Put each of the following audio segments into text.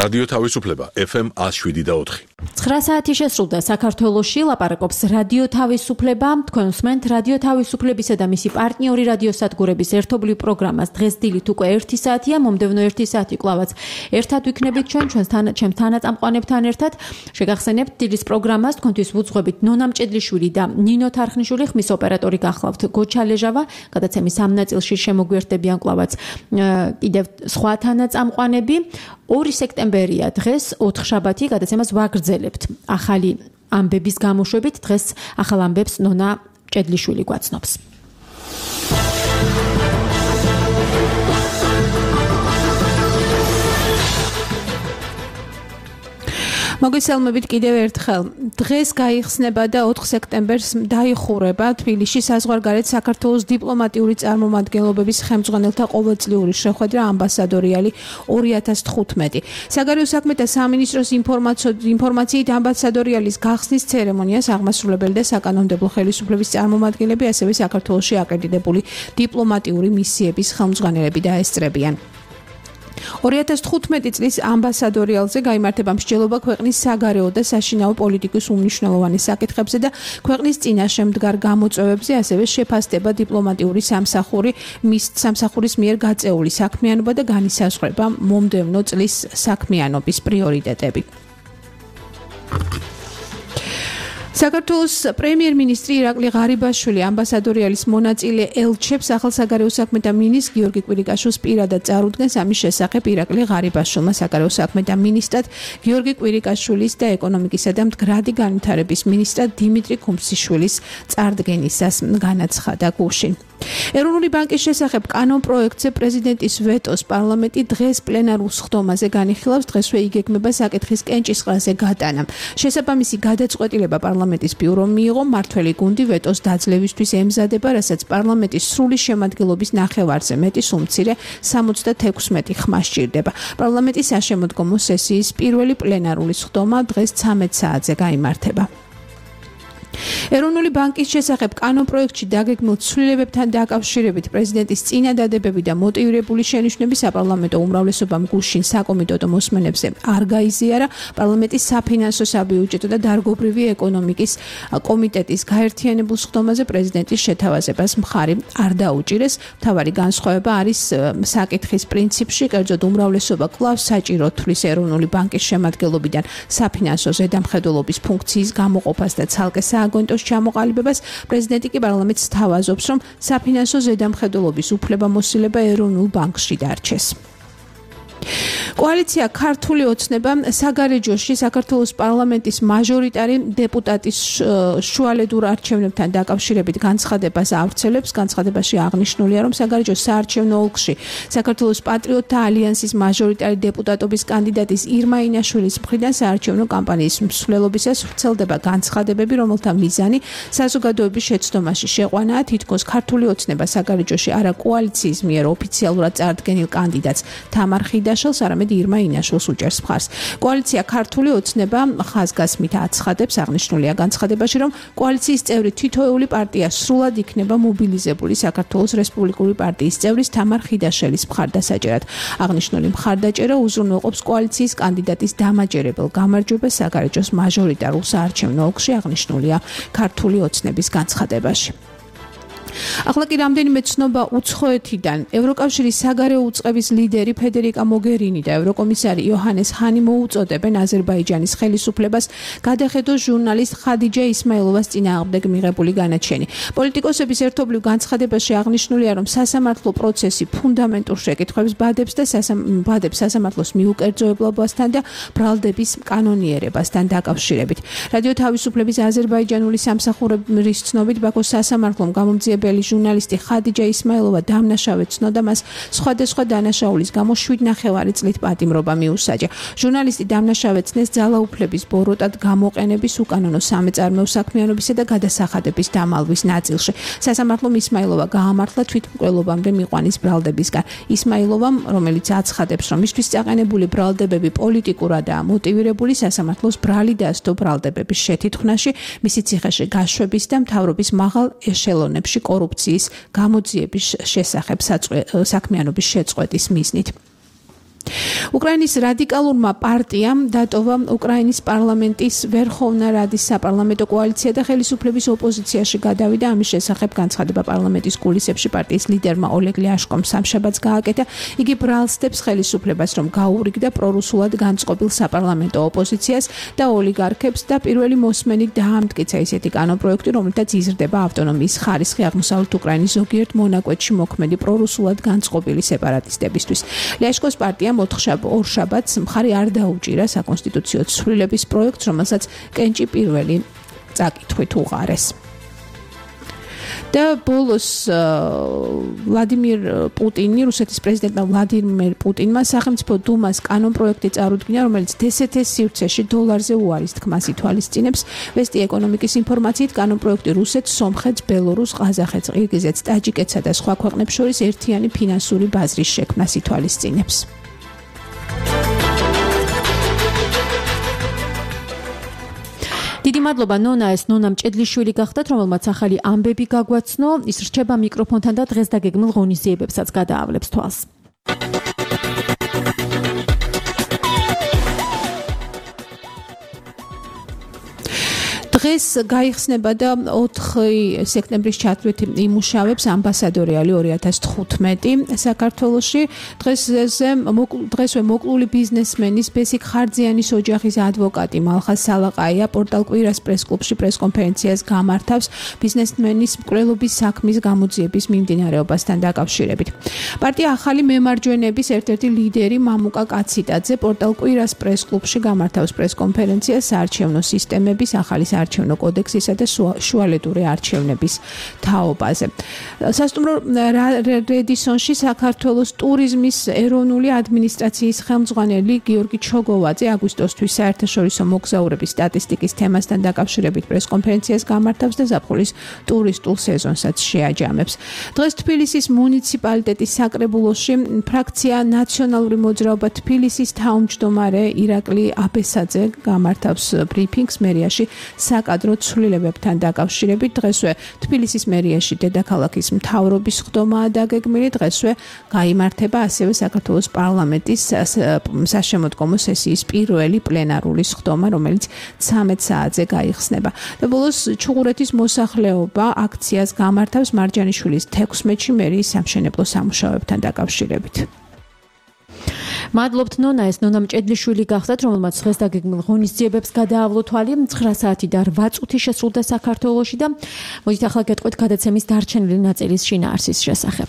რადიო თავისუფლება FM 107.4. 9 საათი შესრულდა საქართველოში ლაპარაკობს რადიო თავისუფლება. თქვენ უსმენთ რადიო თავისუფლებისა და მისი პარტნიორი რადიოსადგურების ერთობლივ პროგრამას. დღეს დილით უკვე 1 საათია, მომდევნო 1 საათი კვლავაც ერთად ვიქნებით ჩვენს თანაწამყვანებთან ერთად. შეგახსენებთ დილის პროგრამას თქვენთვის ვუძღვებით ნონა მჭედლიშვილი და ნინო თარხნიშვილი, ხმის ოპერატორი გახლავთ გოჩა ლეჟავა. გადაცემის ამ ნაწილში შემოგვიერთდებიან კვლავაც კიდევ სხვა თანაწამყვანები. 2 სექტემბერია დღეს 4 შაბათი, გადაცემას ვაგრძელებთ. ახალი ამბების გამოშვებით დღეს ახალ ამბებს ნონა მჭედლიშვილი გვაცნობს. მოგესალმებით კიდევ ერთხელ. დღეს გაიხსნება და 4 სექტემბერს დაიხურება თბილისში საზღვარგარეთ საქართველოს დიპლომატიური წარმომადგენლობების ხელმძღვანელთა ყოველწლიური შეხვედრა ამბასადორიალი 2015. საგარეო საქმეთა სამინისტროს ინფორმაციით ამბასადორიალის გახსნის ცერემონიას აღმასრულებელი და საკანონმდებლო ხელისუფლების წარმომადგენლები, ასევე საქართველოში აკრედიტებული დიპლომატიური მისიების ხელმძღვანელები დაესწრებიან. 2015 წლის ამბასადორიალზე გაიმართება მსჯელობა ქვეყნის საგარეო და საშინაო პოლიტიკის უმნიშვნელოვანი საკითხებზე და ქვეყნის წინაშე მდგარ გამოწვევებზე, ასევე შეფასდება დიპლომატიური სამსახურის მიერ გაწეული საქმიანობა და განისაზღვრება მომდევნო წლის საქმიანობის პრიორიტეტები. საქართველოს პრემიერ-მინისტრი ირაკლი ღარიბაშვილი ამბასადორიალის მონაწილე ელჩებს ახალ საგარეო საქმეთა მინისტრ გიორგი კვირიკაშვილს პირადად წარუდგენს. ამის შესახებ ირაკლი ღარიბაშვილმა საგარეო საქმეთა მინისტრად გიორგი კვირიკაშვილის და ეკონომიკისა და მდგრადი განვითარების მინისტრად დიმიტრი ქუმსიშვილის წარდგენისას განაცხადა გუშინ. ეროვნული ბანკის შესახებ კანონპროექტზე პრეზიდენტის ვეტოს პარლამენტი დღეს პლენარულ სხდომაზე განიხილავს. დღესვე იგეგმება საკითხის კენჭისყრაზე გატანა. შესაბამისი გადაწყვეტილება პარლამენტის ბიურომ მიიღო. მმართველი გუნდი ვეტოს დაძლევისთვის ემზადება, რასაც პარლამენტის სრული შემადგენლობის ნახევარზე მეტი უმცირე 76 ხმა სჭირდება. პარლამენტის საშემოდგომო სესიის პირველი პლენარული სხდომა დღეს 13 საათზე გაიმართება. ეროვნული ბანკის შესახებ კანონპროექტში დაგეგმილ ცვლილებებთან დაკავშირებით პრეზიდენტის წინადადებები და მოტივირებული შენიშვნები საპარლამენტო უმრავლესობამ გუშინ საკომიტეტო მოსმენებზე არ გაიზიარა. პარლამენტის საფინანსო, საბიუჯეტო და დარგობრივი ეკონომიკის კომიტეტის გაერთიანებულ სხდომაზე პრეზიდენტის შეთავაზებას მხარი არ დაუჭირეს. მთავარი განსხვავება არის საკითხის პრინციპში, კერძოდ უმრავლესობა კვლავ საჭირო თვლის ეროვნული ბანკის შემადგენლობიდან საფინანსო ზედამხედველობის ფუნქციის გამოყოფას და ცალკე სააგენტოს ჩამოყალიბებას. პრეზიდენტი კი პარლამენტს სთავაზობს, რომ საფინანსო ზედამხედველობის უფლებამოსილება ეროვნულ ბანკში დარჩეს. კოალიცია ქართული ოცნება საგარეჯოში საქართველოს პარლამენტის მაჟორიტარი დეპუტატის შუალედურ არჩევნებთან დაკავშირებით განცხადებას ავრცელებს. განცხადებაში აღნიშნულია, რომ საგარეჯოს საარჩევნო ოლქში საქართველოს პატრიოტთა ალიანსის მაჟორიტარი დეპუტატობის კანდიდატის ირმა ინაშვილის მხრიდან საარჩევნო კამპანიის მსვლელობისას ვრცელდება განცხადებები, რომელთა მიზანი საზოგადოების შეცდომაში შეყვანაა, თითქოს ქართული ოცნება საგარეჯოში არა კოალიციის მიერ ოფიციალურად წარდგენილ კანდიდატს თამარ ხიდაშელს, არამედ ირმა ინაშვილს უჭერს მხარს. კოალიცია ქართული ოცნება ხაზგასმით აცხადებს, აღნიშნულია განცხადებაში, რომ კოალიციის წევრი თითოეული პარტია სრულად იქნება მობილიზებული საქართველოს რესპუბლიკური პარტიის წევრის თამარ ხიდაშელის მხარდასაჭერად. აღნიშნული მხარდაჭერა უზრუნველყოფს კოალიციის კანდიდატის დამაჯერებელ გამარჯვებას საგარეჯოს მაჟორიტარულ საარჩევნო ოლქში, აღნიშნულია ქართული ოცნების განცხადებაში. ახლა კი რამდენიმე ცნობა უცხოეთიდან. ევროკავშირის საგარეო უწყების ლიდერი ფედერიკა მოგერინი და ევროკომისარი იოჰანეს ჰანი მოუწოდებენ აზერბაიჯანის ხელისუფლებას გადახედოს ჟურნალისტ ხადიჯა ისმაილოვას წინააღმდეგ მიღებული განაჩენი. პოლიტიკოსების ერთობლივ განცხადებაში აღნიშნულია, რომ სასამართლო პროცესი ფუნდამენტურ შეკითხვებს ბადებს და სასამართლოს მიუკერძოებლებასთან და ბრალდების კანონიერებასთან დაკავშირებით. რადიო თავისუფლების აზერბაიჯანული სამსახურის ცნობით ბაქოს სასამართლომ გამომძიებელ ჟურნალისტი ხადიჯა ისმაილოვა დამნაშავედ ცნოდა, მას სხვადასხვა დანაშაულის გამო 7,5 წლით პატიმრობა მიუსაჯა. ჟურნალისტი დამნაშავედ ცნეს ძალაუფლების ბოროტად გამოყენების, უკანონო სამეწარმეო საქმიანობისა და გადასახადების დამალვის ნაწილში. სასამართლომ ისმაილოვა გაამართლა თვითმკვლელობამდე მიყვანის ბრალდებისგან. ისმაილოვამ, რომელიც აცხადებს, რომ მისთვის წაყენებული ბრალდებები პოლიტიკურადაა მოტივირებული, სასამართლოს ბრალი დაასდო ბრალდებების შეთითχνაში, მისი ციხეში გაშვების და მთავრობის მაღალ ეშელონებში კორუფციის გამოძიების შესახებ საქმიანობის შეწყვეტის მიზნით. უკრაინის რადიკალურმა პარტიამ დატოვა უკრაინის პარლამენტის ვერხოვნა რადის საპარლამენტო კოალიცია და ხელისუფლების ოპოზიციაში გადავიდა. ამის შესახებ განცხადება პარლამენტის კულისებში პარტიის ლიდერმა ოლეგ ლიაშკომ სამშაბათს გააკეთა. იგი ბრალსდებს ხელისუფლებას, რომ გაურიგდა პრორუსულად განწყობილ საპარლამენტო ოპოზიციას და ოლიგარქებს და პირველი მოსმენით დაამტკიცა ისეთი კანონპროექტი, რომელთაც იზრდება ავტონომიის ხარისხი აღმოსავლეთ უკრაინის ზოგიერთ მონაკვეთში მოქმედი პრორუსულად განწყობილი სეპარატისტებისთვის. ლიაშკოს პარტიამ ორშაბათს მხარი არ დაუჭირა საკონსტიტუციო ცვლილების პროექტს, რომელსაც კენჭი პირველი წაკითხვით უყარეს. და ბოლოს ვლადიმირ პუტინი, რუსეთის პრეზიდენტმა ვლადიმირ პუტინმა სახელმწიფო დუმას კანონპროექტი წარუდგინა, რომელიც DST-ს სივრცეში $-ზე უარის თქმას ითვალისწინებს. ვესტი ეკონომიკის ინფორმაციით კანონპროექტი რუსეთს, სომხეთს, ბელორუსს, ყაზახეთს, ყირგიზეთს, ტაჯიკეთსა და სხვა ქვეყნებს შორის ერთიანი ფინანსური ბაზრის შექმნას ითვალისწინებს. დიდი მადლობა ნონა, ეს ნონა მჭედლიშვილი გახდათ, რომელმაც ახალი ამბები გაგვაცნო. ის რჩება მიკროფონთან და დღეს დაგეგმილ ღონისძიებებსაც გადაავლებს თვალს. დღეს გაიხსნება და 4 სექტემბრის ჩათვლით იმუშავებს ამბასადორიალი 2015 საქართველოში. დღესვე მოკლული ბიზნესმენის ბესიკ ხარძიანის ოჯახის ადვოკატი მალხა სალაყაია პორტალ კვირას პრესკლუბში პრესკონფერენციას გამართავს ბიზნესმენის მკვლელობის საქმის გამოძიების მიმდინარეობასთან დაკავშირებით. პარტია ახალი მემარჯვენების ერთ-ერთი ლიდერი მამუკა კაციტაძე პორტალ კვირას პრესკლუბში გამართავს პრესკონფერენციას საარჩევნო სისტემების ახალი საარჩევნო კოდექსისა და შუალედური არჩევნების თაობაზე. სასტუმრო რედისონში საქართველოს ტურიზმის ეროვნული ადმინისტრაციის ხელმძღვანელი გიორგი ჩოგოვაძე აგვისტოსთვის საერთაშორისო მოგზაურების სტატისტიკის თემასთან დაკავშირებით პრესკონფერენციას გამართავს და ზაფხულის ტურისტულ სეზონსაც შეაჯამებს. დღეს თბილისის მუნიციპალიტეტის საკრებულოში ფრაქცია ნაციონალური მოძრაობა თბილისის თავმჯდომარე ირაკლი აბესაძე გამართავს ბრიფინგს მერიაში საკადრო ცვლილებებთან დაკავშირებით. დღესვე თბილისის მერიაში დედაქალაქის მთავრობის ხდომაა დაგეგმილი. დღესვე გაიმართება ასევე საქართველოს პარლამენტის საშემოდგომო სესიის პირველი პლენარული ხდომა, რომელიც 13 საათზე გაიხსნება. და ბოლოს ჩუღურეთის მოსახლეობა აქციას გამართავს მარჯანიშვილის 16-ში მერიის სამშენებლო სამუშაოებთან დაკავშირებით. მადლობთ ნონა, ეს ნონა მჭედლიშვილი გახდათ, რომელმაც დღეს დაგეგმილ ღონისძიებებს გადაავლო თვალი. 9 საათი და 8 წუთი შესრულდა საქართველოში და მოდით ახლა გეტყვით გადაცემის დარჩენილი ნაწილის შინაარსის შესახებ.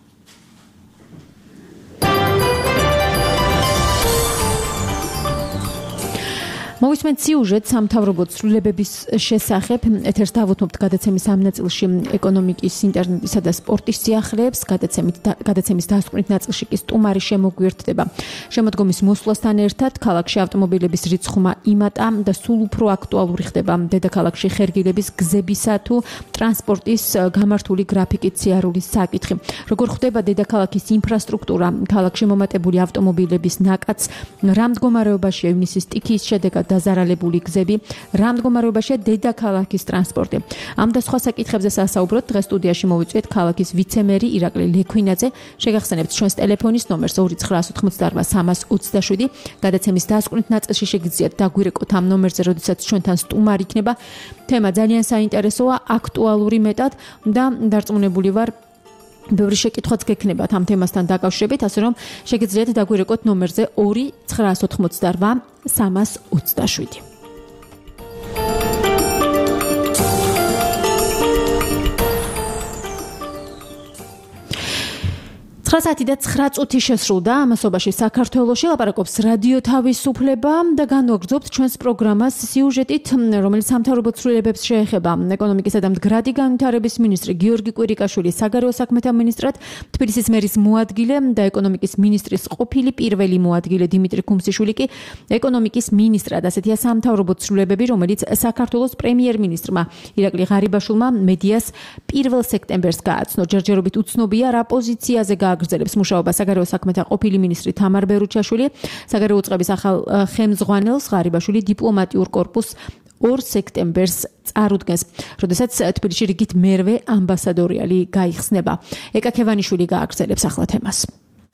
მოვისმენთ სიუჟეტ სამთავრობო ცვლილებების შესახებ. ეთერს დავუთმობთ გადაცემის ამ ნაწილში ეკონომიკის, ინტერნეტისა და სპორტის სიახლეებს. გადაცემის დასკვნით ნაწილში კი სტუმარი შემოგვიერთდება შემოდგომის მოსვლასთან ერთად. ქალაქში ავტომობილების რიცხვა იმატა და სულ უფრო აქტუალური ხდება დედაქალაქში ხერგილების გზებისა თუ ტრანსპორტის გამართული გრაფიკით სიარულის საკითხი. როგორ ხდება დედაქალაქის ინფრასტრუქტურა, ქალაქში მომატებული ავტომობილების ნაკადს, რა მდგომარეობაშია ივნისის სტიქიის შედეგად დაზარალებული გზები, რა მდგომარეობაშია დედაქალაქის ტრანსპორტი. ამ და სხვა საკითხებზე სასაუბროთ დღეს სტუდიაში მოვიწვიეთ ქალაქის ვიცემერი ირაკლი ლექვინაძე. შეგახსენებთ ჩვენს ტელეფონის ნომერს 2988327. გადაცემის დასკვნით ნაწილში შეგიძლიათ დაგვირეკოთ ამ ნომერზე, როდესაც ჩვენთან სტუმარი იქნება. თემა ძალიან საინტერესოა, აქტუალური მეტად და დარწმუნებული ვარ ბევრი შეკითხვაც გექნებათ ამ თემასთან დაკავშირებით, ასე რომ შეგიძლიათ დაგვირეკოთ ნომერზე 2988327. 9 საათი და 9 წუთი შესრულდა ამასობაში საქართველოში ლაპარაკობს რადიო თავისუფლება და განვაგრძობთ ჩვენს პროგრამას სიუჟეტით, რომელიც სამთავრობო ცვლილებებს შეეხება. ეკონომიკისა და მდგრადი განვითარების მინისტრი გიორგი კვირიკაშვილი საგარეო საქმეთა მინისტრად, თბილისის მერის მოადგილე და ეკონომიკის მინისტრის ყოფილი პირველი მოადგილე დიმიტრი ქუმსიშვილი კი ეკონომიკის მინისტრად. ასეთია სამთავრობო ცვლილებები, რომელიც საქართველოს პრემიერ-მინისტრმა ირაკლი ღარიბაშვილმა მედიას 1 სექტემბერს გააცნო. ჯერჯერობით უცნობია რა პოზიციაზე გააგრძელებს მუშაობა საგარეო საქმეთა ყოფილი მინისტრი თამარ ბერუჩაშვილი. საგარეო უწყების ახალ ხელმძღვანელს ღარიბაშვილი დიპლომატიურ კორპუსს 2 სექტემბერს წარუდგენს, როდესაც თბილისში რიგით მერვე ამბასადორიალი გაიხსნება. ეკა ქევანიშვილი გააგრძელებს ახლა თემას.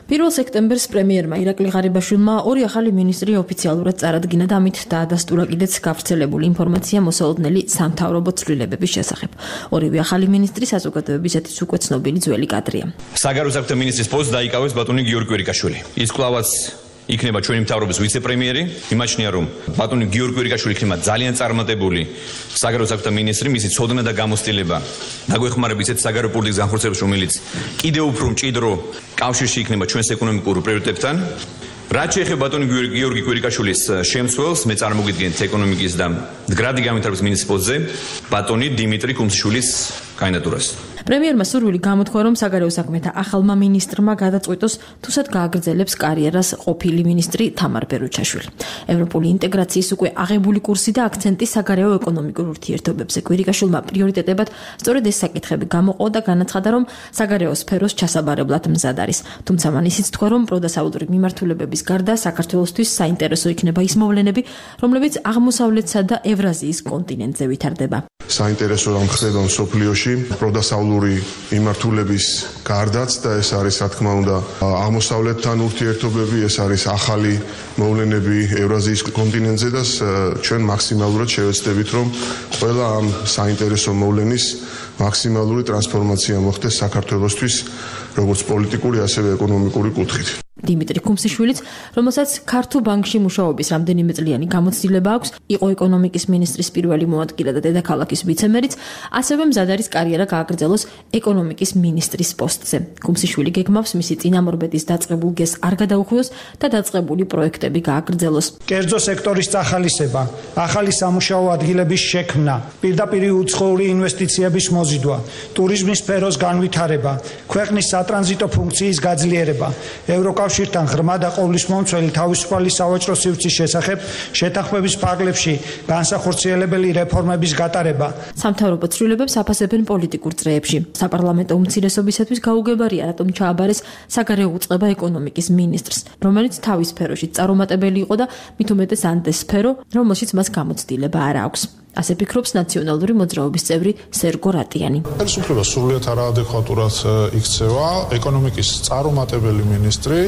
1 სექტემბერს პრემიერმა ირაკლი ღარიბაშვილმა ორი ახალი მინისტრი ოფიციალურად წარადგინა და ამით დაადასტურა კიდეც გავრცელებული ინფორმაცია მოსალოდნელი სამთავრობო ცვლილებების შესახებ. ორივე ახალი მინისტრი საზოგადოებისათვის უკვე ცნობილი ძველი კადრია. საგარეო საქმეთა მინისტრის პოსტს დაიკავეს ბატონი გიორგი კვირიკაშვილი. ის კვლავაც იქნება ჩვენი მთავრობის ვიცე-პრემიერი. იმაჩნია, რომ ბატონი გიორგი კვირიკაშვილი იქნება ძალიან წარმატებული საგარეო საქმეთა მინისტრი, მისი ცოდნა და გამოცდილება დაგვეხმარება ისეთ საგარეო პოლიტიკის განხორციელებას, რომელიც კიდევ უფრო მჭიდრო კავშირში იქნება ჩვენს ეკონომიკურ პრიორიტეტებთან. რაც შეეხება ბატონი გიორგი კვირიკაშვილის შემცველს, მე წარმოგიდგენთ ეკონომიკის და მდგრადი განვითარების მინისტრის პოსტზე ბატონი დიმიტრი კუმსიშვილის კანდიდატურას. პრემიერმა სურვილი გამოთქვა, რომ საგარეო საქმეთა ახალმა მინისტრმა გადაწყვიტოს თუსად გააგრძელებს კარიერას ყოფილი მინისტრი თამარ ბერუჩაშვილი. ევროპული ინტეგრაციის უკვე აღებული კურსი და აქცენტი საგარეო ეკონომიკურ ურთიერთობებზე. კვირიკაშვილმა პრიორიტეტებად სწორედ ეს საკითხები გამოყო და განაცხადა, რომ საგარეო სფეროს ჩასაბარებლად მზად არის. თუმცა მან ისიც თქვა, რომ პროდასავლური მიმართულებების გარდა საქართველოსთვის საინტერესო იქნება ის მოვლენები, რომლებიც აღმოსავლეთსა და ევრაზიის კონტინენტზე ვითარდება. საინტერესო რამ ხდება მსოფლიოში პროდასავლური მიმართულების გარდაც და ეს არის რა თქმა უნდა აღმოსავლეთთან ურთიერთობები, ეს არის ახალი მოვლენები ევრაზიის კონტინენტზე და ჩვენ მაქსიმალურად შევეცდებით, რომ ყველა ამ საინტერესო მოვლენის მაქსიმალური ტრანსფორმაცია მოხდეს საქართველოსთვის, როგორც პოლიტიკური, ასევე ეკონომიკური კუთხით. დიმიტრი კუმსიშვილიც, რომელსაც ქართულ ბანკში მუშაობის რამდენიმე წლიანი გამოცდილება აქვს, იყო ეკონომიკის მინისტრის პირველი მოადგილე და დედაქალაქის ვიცემერიც, ასევე მზად არის კარიერა გააგრძელოს ეკონომიკის მინისტრის პოსტზე. კუმსიშვილი გეგმავს მისი წინამორბედის დაწყებულ გეზს არ გადაუხვიოს და დაწყებული პროექტები გააგრძელოს. კერძო სექტორის წახალისება, ახალი სამუშაო ადგილების შექმნა, პირდაპირ უცხოური ინვესტიციების მოზიდვა, ტურიზმის სფეროს განვითარება, ქვეყნის სატრანზიტო ფუნქციის გაძლიერება, ევროკავშირთან ღრმა და ყოვლისმომცველი თავისუფალი სავაჭრო სივრცის შესახებ შეთანხმების ფარგლებში განსახორციელებელი რეფორმების გატარება. სამთავრობო ცვლილებებს აფასებენ პოლიტიკურ წრეებში. საპარლამენტო უმცირესობისათვის გაუგებარია, რატომ ჩააბარეს საგარეო უწყება ეკონომიკის მინისტრს, რომელიც თავის სფეროში წარუმატებელი იყო და მით უმეტეს ანდეს სფერო, რომელშიც მას გამოცდილება არ აქვს. ასე ფიქრობს ნაციონალური მოძრაობის წევრი სერგო რატიანი. ხელისუფლება სრულიად არაადეკვატურად იქცევა ეკონომიკის წარუმატებელი მინისტრი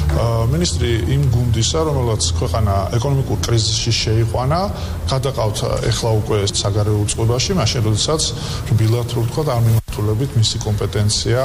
იმ გუნდისა, რომელსაც ქვეყანა ეკონომიკურ კრიზისში შეიყვანა, გადაყავთ ეხლა უკვე საგარეო უწყებაში, მაშინ როდესაც რბილად რო ვთქვა ამ მიმართულებით მისი კომპეტენცია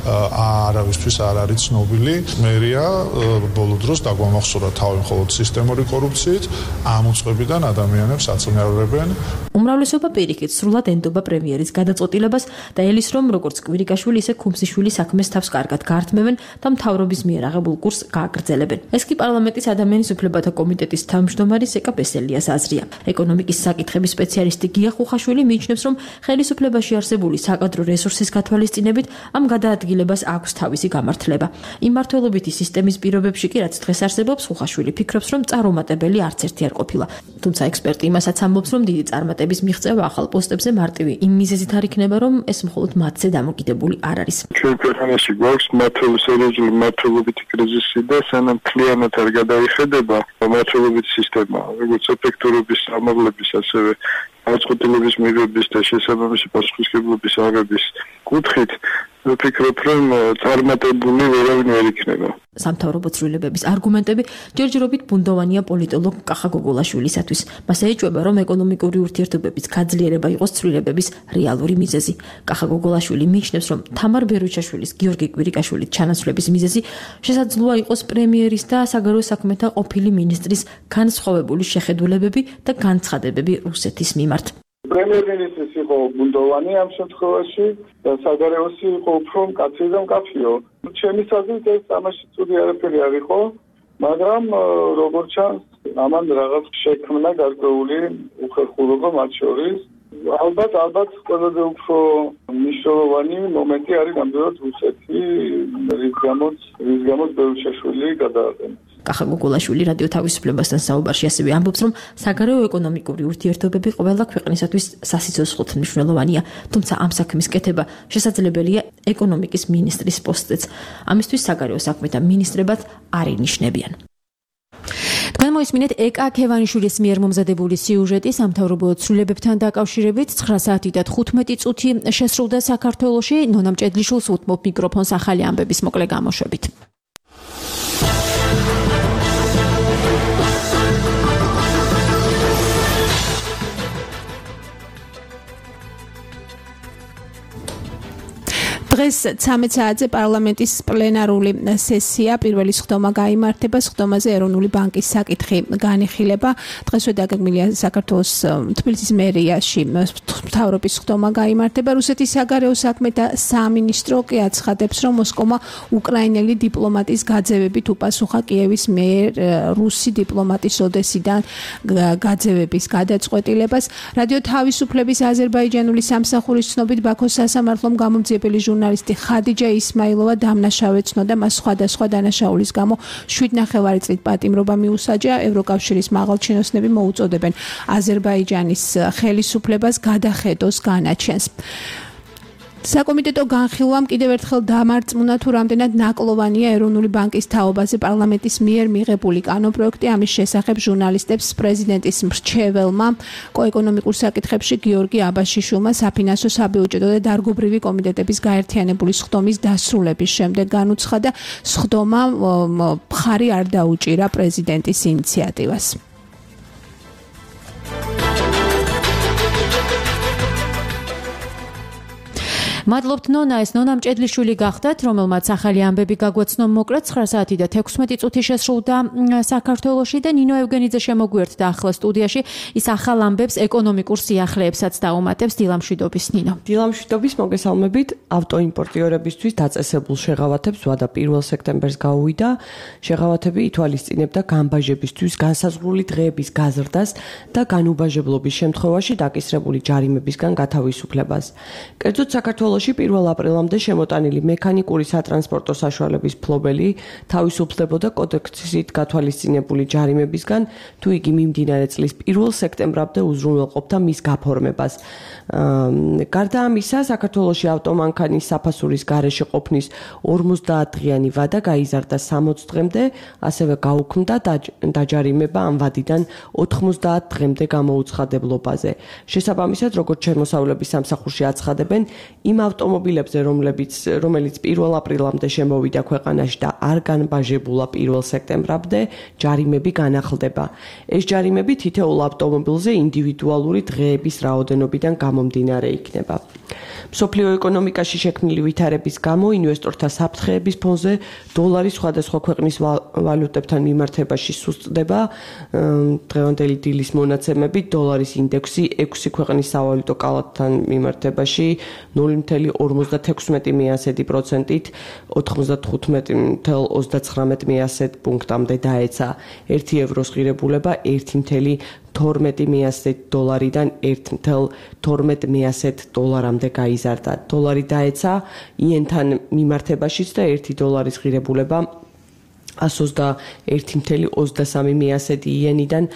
არავისთვის არ არის ცნობილი. მერია ბოლო დროს დაგვამახსოვრა თავი მხოლოდ სისტემური კორუფციით, ამ უწყებიდან ადამიანებს აწინაურებენ. უმრავლესობა პირიქით სრულად ენდობა პრემიერის გადაწყვეტილებას და ელის რომ როგორც კვირიკაშვილი, ისე კუმსიშვილი საქმეს თავს კარგად გაართმევენ და მთავრობის მიერ აღებულ კურსს გააგრძელებენ. ეს კი პარლამენტის ადამიანის უფლებათა კომიტეტის თავმჯდომარის ეკა ბესელიას აზრია. ეკონომიკის საკითხების სპეციალისტი გია ხუხაშვილი მიიჩნევს, რომ ხელისუფლებაში არსებული საკადრო რესურსის გათვალისწინებით ამ გადაადგილებას აქვს თავისი გამართლება. იმ მმართველობითი სისტემის პირობებში კი რაც დღეს არსებობს, ხუხაშვილი ფიქრობს, რომ წარუმატებელი არც ერთი არ ყოფილა. თუმცა ექსპერტი იმასაც ამბობს, რომ დიდი წარმატების მიღწევა ახალ პოსტებზე მარტივი იმ მიზეზით არ იქნება, რომ ეს მხოლოდ მათზე დამოკიდებული არ არის. ჩვენ ქვეყანაში გვაქვს სერიოზული მმართველობითი კრიზისი და სანამ მთლიანად არ გადაიხედება მმართველობითი სისტემა, როგორც ეფექტურობის ამაღლების, ასევე განწყობილების მიღების და შესაბამისი პასუხისმგებლობის აღების კუთხით, ვფიქრობ, რომ წარმატებული ვერავინ ვერ იქნება. სამთავრობო ცვლილებების არგუმენტები ჯერჯერობით ბუნდოვანია პოლიტოლოგ კახა გოგოლაშვილისათვის. მას ეჭვება, რომ ეკონომიკური ურთიერთობების გაძლიერება იყოს ცვლილებების რეალური მიზეზი. კახა გოგოლაშვილი მიიჩნევს, რომ თამარ ბერუჩაშვილის, გიორგი კვირიკაშვილის ჩანაცვლების მიზეზი შესაძლოა იყოს პრემიერის და საგარეო საქმეთა ყოფილი მინისტრის განსხვავებული შეხედულებები და განცხადებები რუსეთის მიმართ. პრემიერ-მინისტრის იყო ბუნდოვანი ამ შემთხვევაში და საგარეოსი იყო უფრო მკაცრი და მკაფიო. ჩემი საზრით ეს ამაში ცუდი არაფერი არ იყო, მაგრამ როგორც ჩანს, ამან რაღაც შექმნა გარკვეული უხერხულობა მათ შორის. ალბათ ყველაზე უფრო მნიშვნელოვანი მომენტი არის ნამდვილად რუსეთი, რის გამოც ბერუჩაშვილი გადააყენეს. კახა გოგოლაშვილი რადიო თავისუფლებასთან საუბარში ასევე ამბობს, რომ საგარეო ეკონომიკური ურთიერთობები ყველა ქვეყნისათვის სასიცოცხლოდ მნიშვნელოვანია, თუმცა ამ საქმის კეთება შესაძლებელია ეკონომიკის მინისტრის პოსტზეც. ამისთვის საგარეო საქმეთა მინისტრებად არ ინიშნებიან. თქვენ მოისმინეთ ეკა ქევანიშვილის მიერ მომზადებული სიუჟეტი სამთავრობო ცვლილებებთან დაკავშირებით 9 საათი და 15 წუთი შესრულდა საქართველოში. ნონა მჭედლიშვილს უთმობ მიკროფონს ახალი ამბების მოკლე გამოშვებით. დღეს 13 საათზე პარლამენტის პლენარული სესია პირველი სხდომა გაიმართება. სხდომაზე ეროვნული ბანკის საკითხი განიხილება. დღესვე დაგეგმილია საქართველოს თბილისის მერიაში მთავრობის სხდომა გაიმართება. რუსეთის საგარეო საქმეთა სამინისტრო კი აცხადებს, რომ მოსკოვმა უკრაინელი დიპლომატის გაძევებით უპასუხა კიევის მიერ რუსი დიპლომატის ოდესიდან გაძევების გადაწყვეტილებას. რადიო თავისუფლების აზერბაიჯანული სამსახურის ცნობით ბაქოს სასამართლომ გამომძიებელი ჟურნალისტი ხადიჯა ისმაილოვა დამნაშავე ცნოდა, მას სხვადასხვა დანაშაულის გამო 7,5 წლით პატიმრობა მიუსაჯა. ევროკავშირის მაღალჩინოსნები მოუწოდებენ აზერბაიჯანის ხელისუფლებას გადახედოს განაჩენს. საკომიტეტო განხილვამ კიდევ ერთხელ დამარწმუნა, თუ რამდენად ნაკლოვანია ეროვნული ბანკის თაობაზე პარლამენტის მიერ მიღებული კანონპროექტი. ამის შესახებ ჟურნალისტებს პრეზიდენტის მრჩეველმა ეკონომიკურ საკითხებში გიორგი აბაშიშვილმა საფინანსო, საბიუჯეტო და დარგობრივი კომიტეტების გაერთიანებული სხდომის დასრულების შემდეგ განუცხადა, სხდომა მხარი არ დაუჭირა პრეზიდენტის ინიციატივას. მადლობთ ნონა, ეს ნონა მჭედლიშვილი გახდათ, რომელმაც ახალი ამბები გაგვაცნო მოკლედ 9 საათი და 16 წუთი შესრულდა საქართველოში და ნინო ევგენიძე შემოგვიერთდა ახლა სტუდიაში. ის ახალ ამბებს ეკონომიკურ სიახლეებსაც დაუმატებს. დილამშვიდობის ნინო. დილამშვიდობის, მოგესალმებით. ავტოიმპორტიორებისთვის დაწესებულ შეღავათებს ვადა 1 სექტემბერს გაუვიდა. შეღავათები ითვალისწინებდა განბაჟებისთვის განსაზღვრული დღეების გაზრდას და განუბაჟებლობის შემთხვევაში დაკისრებული ჯარიმებისგან გათავისუფლებას. კერძოდ საქართველოში 1 აპრილამდე შემოტანილი მექანიკური სატრანსპორტო საშუალების ფლობელი თავისუფლებოდა კოდექსით გათვალისწინებული ჯარიმებისგან, თუ იგი მიმდინარე წლის 1 სექტემბრამდე უზრუნველყოფდა მის გაფორმებას. გარდა ამისა, საქართველოში ავტომანქანის საფასურის გარეშე ყოფნის 50 დღიანი ვადა გაიზარდა 60 დღემდე, ასევე გაუქმდა დაჯარიმება ამ ვადიდან 90 დღემდე გამოუცხადებლობაზე. შესაბამისად, როგორც შემოსავლების სამსახურში აცხადებენ, იმ ავტომობილებზე, რომელიც 1 აპრილამდე შემოვიდა ქვეყანაში და არ განბაჟებულა 1 სექტემბრამდე, ჯარიმები განახლდება. ეს ჯარიმები თითოეულ ავტომობილზე ინდივიდუალური დღეების რაოდენობიდან გამომდინარე იქნება. მსოფლიო ეკონომიკაში შექმნილი ვითარების გამო ინვესტორთა საფრთხეების ფონზე დოლარი სხვადასხვა ქვეყნის ვალუტებთან მიმართებაში სუსტდება. დღევანდელი დილის მონაცემებით დოლარის ინდექსი 6 ქვეყნის სავალუტო კალათთან მიმართებაში 0.56%-ით 95.39 პუნქტამდე დაეცა. 1 ევროს ღირებულება 1.12 დოლარიდან 1.12 დოლარამდე გაიზარდა. დოლარი დაეცა იენთან მიმართებაშიც და 1 დოლარის ღირებულება 121.23 იენიდან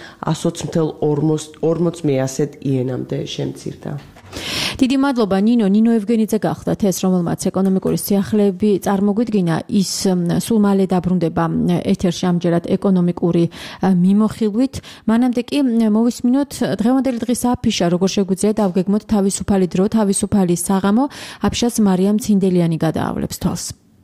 120.40 იენამდე შემცირდა. დიდი მადლობა ნინო. ნინო ევგენიძე გახდათ ეს, რომელმაც ეკონომიკური სიახლეები წარმოგვიდგინა. ის სულ მალე დაბრუნდება ეთერში ამჯერად ეკონომიკური მიმოხილვით. მანამდე კი მოვისმინოთ დღევანდელი დღის აფიშა, როგორ შეგვიძლია დავგეგმოთ თავისუფალი დრო, თავისუფალი საღამო. აფიშას მარიამ ცინდელიანი გადაავლებს თვალს.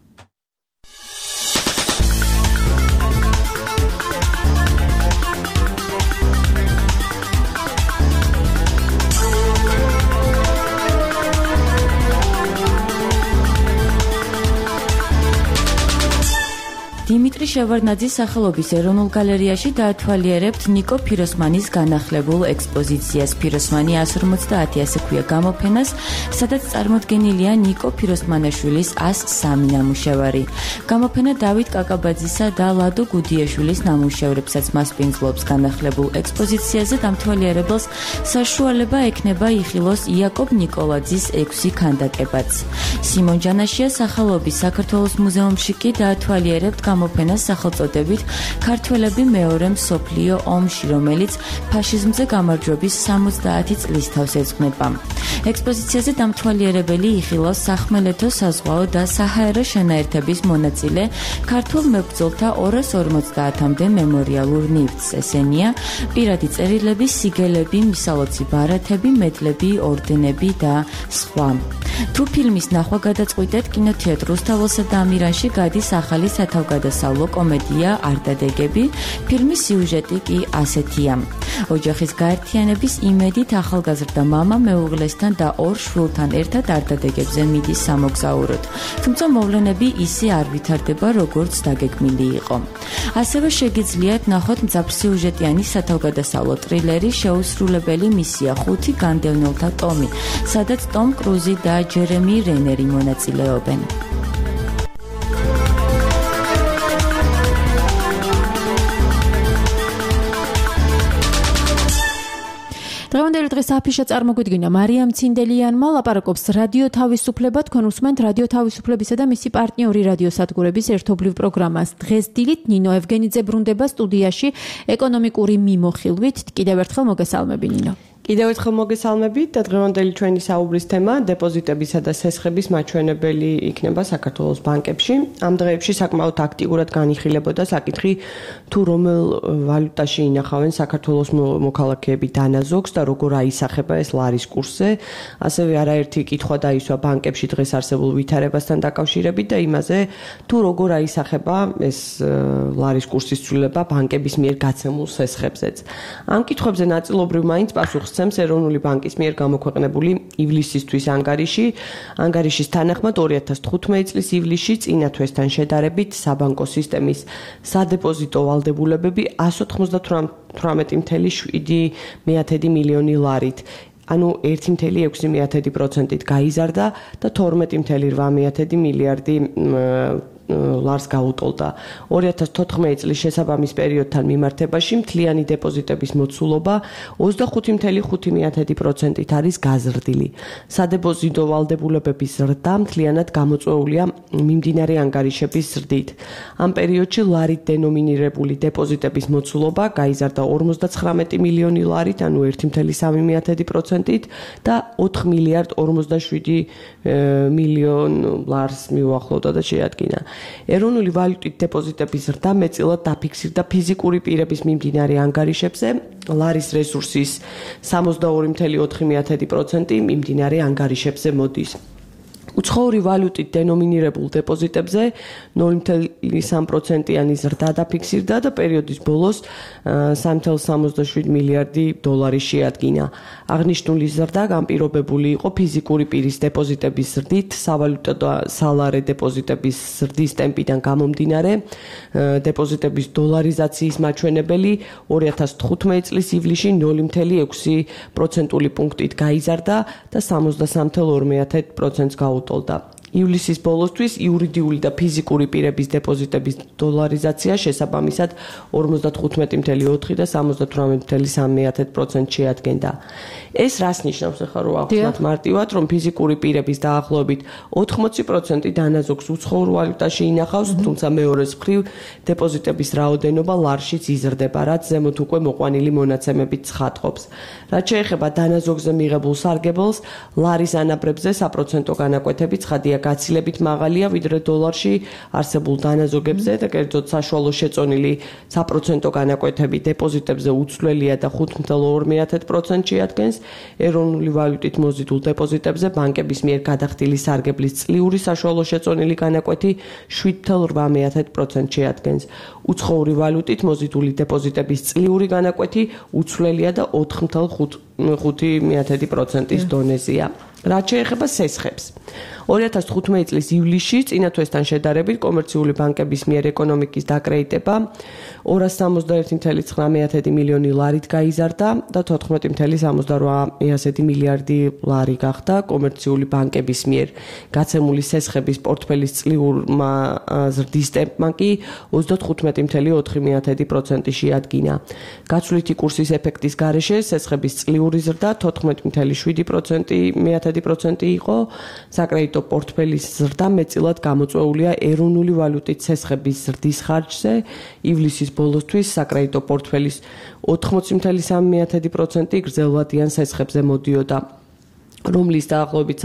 დიმიტრი შევარდნაძის სახელობის ეროვნულ გალერეაში დაათვალიერებთ ნიკო ფიროსმანის განახლებულ ექსპოზიციას. ფიროსმანი 150 ასე ქვია გამოფენას, სადაც წარმოდგენილია ნიკო ფიროსმანაშვილის 103 ნამუშევარი. გამოფენა დავით კაკაბაძისა და ლადო გუდიაშვილის ნამუშევრებსაც მასპინძლობს. განახლებულ ექსპოზიციაზე დამთვალიერებელს საშუალება ექნება იხილოს იაკობ ნიკოლაძის 6 ქანდაკებაც. სიმონ ჯანაშია სახელობის საქართველოს მუზეუმში კი დაათვალიერებთ გამოფენას სახელწოდებით ქართველები მეორე მსოფლიო ომში, რომელიც ფაშიზმზე გამარჯვების 70 წლის თავს ეძღვნება. ექსპოზიციაზე დამთვალიერებელი იხილოს სახმელეთო, საზღვაო და საჰაერო შენაერთების მონაწილე ქართულ მებრძოლთა 250-მდე მემორიალურ ნივთს. ესენია პირადი წერილები, სიგელები, მისალოცი ბარათები, მედლები, ორდენები და სხვა. თუ ფილმის ნახვა გადაწყვიტეთ, კინოთეატრ რუსთაველსა და ამირანში გადის ახალი სათავგადასავლო საუგადასავლო კომედია „არდადეგები“. ფილმის სიუჟეტი კი ასეთია. ოჯახის გაერთიანების იმედით ახალგაზრდა მამა მეუღლესთან და 2 შვილთან ერთად არდადეგებზე მიდის სამოგზაუროდ. თუმცა მოვლენები ისე არ ვითარდება, როგორც დაგეგმილი იყო. ასევე შეგიძლიათ ნახოთ მძაფრსიუჟეტიანი სათავგადასავლო ტრილერი შეუსრულებელი მისია 5 განდევნილთა ტომი, სადაც ტომ კრუზი და ჯერემი რენერი მონაწილეობენ. დღევანდელი დღის აფიშა წარმოგვიდგინა მარიამ ცინდელიანმა, ლაპარაკობს რადიო თავისუფლება. თქვენ უსმენთ რადიო თავისუფლებისა და მისი პარტნიორი რადიოსადგურების ერთობლივ პროგრამას. დღეს დილით ნინო ევგენიძე ბრუნდება სტუდიაში ეკონომიკური მიმოხილვით. კიდევ ერთხელ მოგესალმები ნინო. კიდევ ერთხელ მოგესალმებით და დღევანდელი ჩვენი საუბრის თემა დეპოზიტებისა და სესხების მაჩვენებელი იქნება საქართველოს ბანკებში. ამ დღეებში საკმაოდ აქტიურად განიხილებოდა საკითხი თუ რომელ ვალუტაში ინახავენ საქართველოს მოქალაქეები დანაზოგს და როგორ აისახება ეს ლარის კურსზე. ასევე არაერთი კითხვა დაისვა ბანკებში დღეს არსებულ ვითარებასთან დაკავშირებით და იმაზე თუ როგორ აისახება ეს ლარის კურსის ცვლილება ბანკების მიერ გაცემულ სესხებზეც. ამ კითხვებზე ნაწილობრივ მაინც პასუხს ცემს ეროვნული ბანკის მიერ გამოქვეყნებული ივლისისთვის ანგარიშის თანახმად 2015 წლის ივლისში წინა თვესთან შედარებით საბანკო სისტემის სადეპოზიტო ვალდებულებები 198.7 მილიონი ლარით, ანუ 1.6%-ით გაიზარდა და 12.8 მილიარდი ლარს გაუტოლდა. 2014 წლის შესაბამის პერიოდთან მიმართებაში მთლიანი დეპოზიტების მოცულობა 25.5%-ით არის გაზრდილი. სადეპოზიტო ვალდებულებების ზრდა მთლიანად გამოწვეულია მიმდინარე ანგარიშების ზრდით. ამ პერიოდში ლარით დენომინირებული დეპოზიტების მოცულობა გაიზარდა 59 მილიონი ლარით, ანუ 1.3%-ით და 4 მილიარდ 57 მილიონ ლარს მიუახლოვდა და შეადგინა. ეროვნული ვალუტით დეპოზიტების ზრდა მეტწილად დაფიქსირდა ფიზიკური პირების მიმდინარე ანგარიშებზე, ლარის რესურსის 62.4% მიმდინარე ანგარიშებზე მოდის. უცხოური ვალუტით დენომინირებულ დეპოზიტებზე 0.3%-იანი ზრდა დაფიქსირდა და პერიოდის ბოლოს 3.67 მილიარდი დოლარი შეადგინა. აღნიშნული ზრდა განპირობებული იყო ფიზიკური პირის დეპოზიტების ზრდით, სავალუტო და სალარე დეპოზიტების ზრდის ტემპიდან გამომდინარე. დეპოზიტების დოლარიზაციის მაჩვენებელი 2015 წლის ივლისში 0.6% პუნქტით გაიზარდა და 63.2%-ს გაუტოლდა. ივლისის ბოლოსთვის იურიდიული და ფიზიკური პირების დეპოზიტების დოლარიზაცია შესაბამისად 55.4 და 78.3% შეადგენდა. ეს რას ნიშნავს ახლა რო ახსნათ მარტივად, რომ ფიზიკური პირების დაახლოებით 80% დანაზოგს უცხოურ ვალუტაში ინახავს, თუმცა მეორეს მხრივ დეპოზიტების რაოდენობა ლარშიც იზრდება, რაც ზემოთ უკვე მოყვანილი მონაცემებით ცხადყოფს. რაც შეეხება დანაზოგზე მიღებულ სარგებელს, ლარის ანაბრებზე საპროცენტო განაკვეთები ცხადია გაცილებით მაღალია ვიდრე დოლარში არსებულ დანაზოგებზე და კერძოდ საშუალო შეწონილი საპროცენტო განაკვეთები დეპოზიტებზე უცვლელია და 5.2% შეადგენს. ეროვნული ვალუტით მოზიდულ დეპოზიტებზე ბანკების მიერ გადახდილი სარგებლის წლიური საშუალო შეწონილი განაკვეთი 7.8% შეადგენს. უცხოური ვალუტით მოზიდული დეპოზიტების წლიური განაკვეთი უცვლელია და 4.5%-ის დონეზეა. რაც შეეხება სესხებს. 2015 წლის ივლისში წინა თვესთან შედარებით კომერციული ბანკების მიერ ეკონომიკის დაკრედიტება 261.9 მილიონი ლარით გაიზარდა და 14.68 მილიარდი ლარი გახდა. კომერციული ბანკების მიერ გაცემული სესხების პორტფელის წლიურმა ზრდის ტემპმა კი 35.4% შეადგინა. გაცვლითი კურსის ეფექტის გარეშე სესხების წლიური ზრდა 14.7% იყო. საკრედიტო პორტფელის ზრდა მეტწილად გამოწვეულია ეროვნული ვალუტით სესხების ზრდის ხარჯზე. ივლისის ბოლოსთვის საკრედიტო პორტფელის 80.3% გრძელვადიან სესხებზე მოდიოდა. რომლის დაახლოებით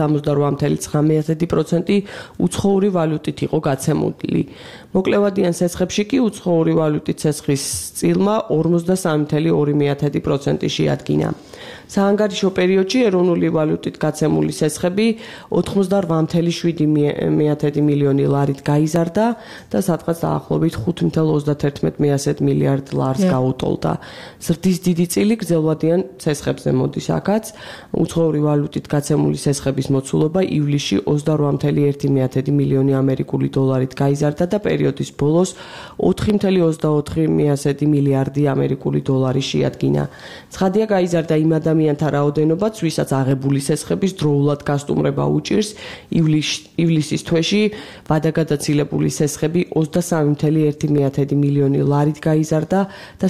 68.9% უცხოური ვალუტით იყო გაცემული. მოკლევადიან სესხებში კი უცხოური ვალუტით სესხის წილმა 43.2% შეადგინა. საანგარიშო პერიოდში ეროვნული ვალუტით გაცემული სესხები 98.7 მილიონი ლარით გაიზარდა და სადღაც დაახლოებით 5.31 მილიარდ ლარს გაუტოლდა. ზრდის დიდი წილი გრძელვადიან სესხებზე მოდის აქაც. უცხოური ვალუტით გაცემული სესხების მოცულობა ივლისში 28.1 მილიონი ამერიკული დოლარით გაიზარდა და პერიოდის ბოლოს 4.24 მილიარდი ამერიკული დოლარი შეადგინა. ცხადია, გაიზარდა იმ ადამიანთა რაოდენობაც, ვისაც აღებული სესხების დროულად გასტუმრება უჭირს. ივლისის თვეში ვადაგადაცილებული სესხები 23.1 მილიონი ლარით გაიზარდა და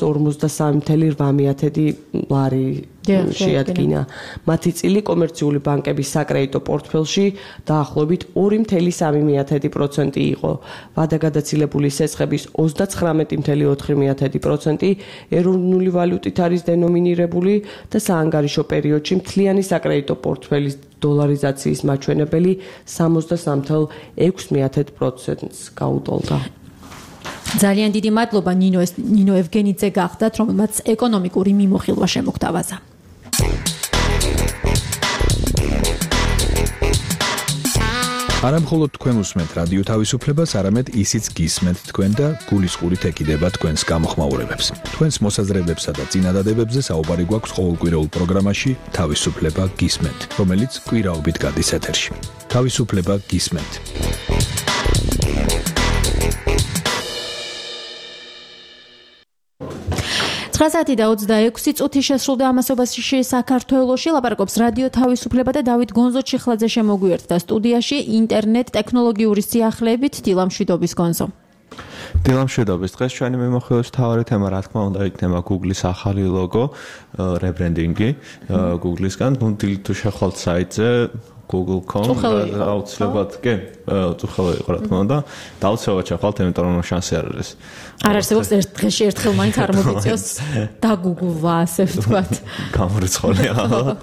353.8 ლარი შეადგინა. მათი წილი კომერციული ბანკების საკრედიტო პორტფელში დაახლოებით 2.3% იყო. ვადაგადაცილებული სესხების 39.4% ეროვნული ვალუტით არის დენომინირებული და საანგარიშო პერიოდში მთლიანი საკრედიტო პორტფელის დოლარიზაციის მაჩვენებელი 63.6%-ს გაუტოლდა. ძალიან დიდი მადლობა ნინო ევგენიძე გახდათ, რომელმაც ეკონომიკური მიმოხილვა შემოგთავაზა. არა მხოლოდ თქვენ უსმენთ რადიო თავისუფლებას, არამედ ისიც გისმენთ თქვენ და გულისყურით ეკიდება თქვენს გამოხმაურებებს. თქვენს მოსაზრებებსა და წინადადებებზე საუბარი გვაქვს ყოველკვირეულ პროგრამაში თავისუფლება გისმენთ, რომელიც კვირაობით გადის ეთერში. თავისუფლება გისმენთ. საათი და 26 წუთი შესრულდა ამასობაში საქართველოში. ლაპარაკობს რადიო თავისუფლება და დავით გონზო-ჩიხლაძე შემოგვიერთდა სტუდიაში ინტერნეტ ტექნოლოგიური სიახლეებით. დილა მშვიდობის გონზო. დილა მშვიდობის. დღეს ჩვენი მიმოხილვის მთავარი თემა რა თქმა უნდა იქნება Google-ის ახალი ლოგო, რებრენდინგი Google-ისგან. დილით თუ შეხვალთ საიტზე google.com აუცილებლად კი წუხელი იყო რა თქმა უნდა და აუცილებლად შეხვალთ, იმიტომ რომ შანსი არ არის. არ არსებობს დღეში ერთხელ მაინც არ მოგიწევს და Google-ვა ასე ვთქვათ. გამორიცხულია.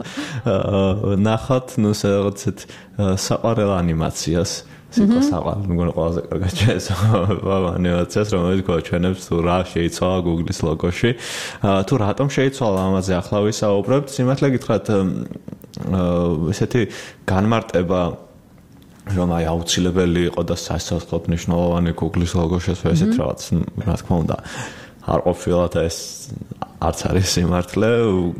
ნახოთ ნუ რაღაცეთ საყვარელ ანიმაციას. სიტყვა საყვარელი მგონი ყველაზე კარგად შეესაბამება ანიმაციას, რომელიც გვაჩვენებს თუ რა შეიცვალა Google-ის ლოგოში. თუ რატომ შეიცვალა, ამაზე ახლა ვისაუბრებთ. სიმართლე გითხრათ, ესეთი განმარტება რომ აი აუცილებელი იყო და სასწაულად მნიშვნელოვანი Google-ის ლოგოში ესეთ რაღაც, რა თქმა უნდა, არ ყოფილა და ეს არც არის სიმართლე.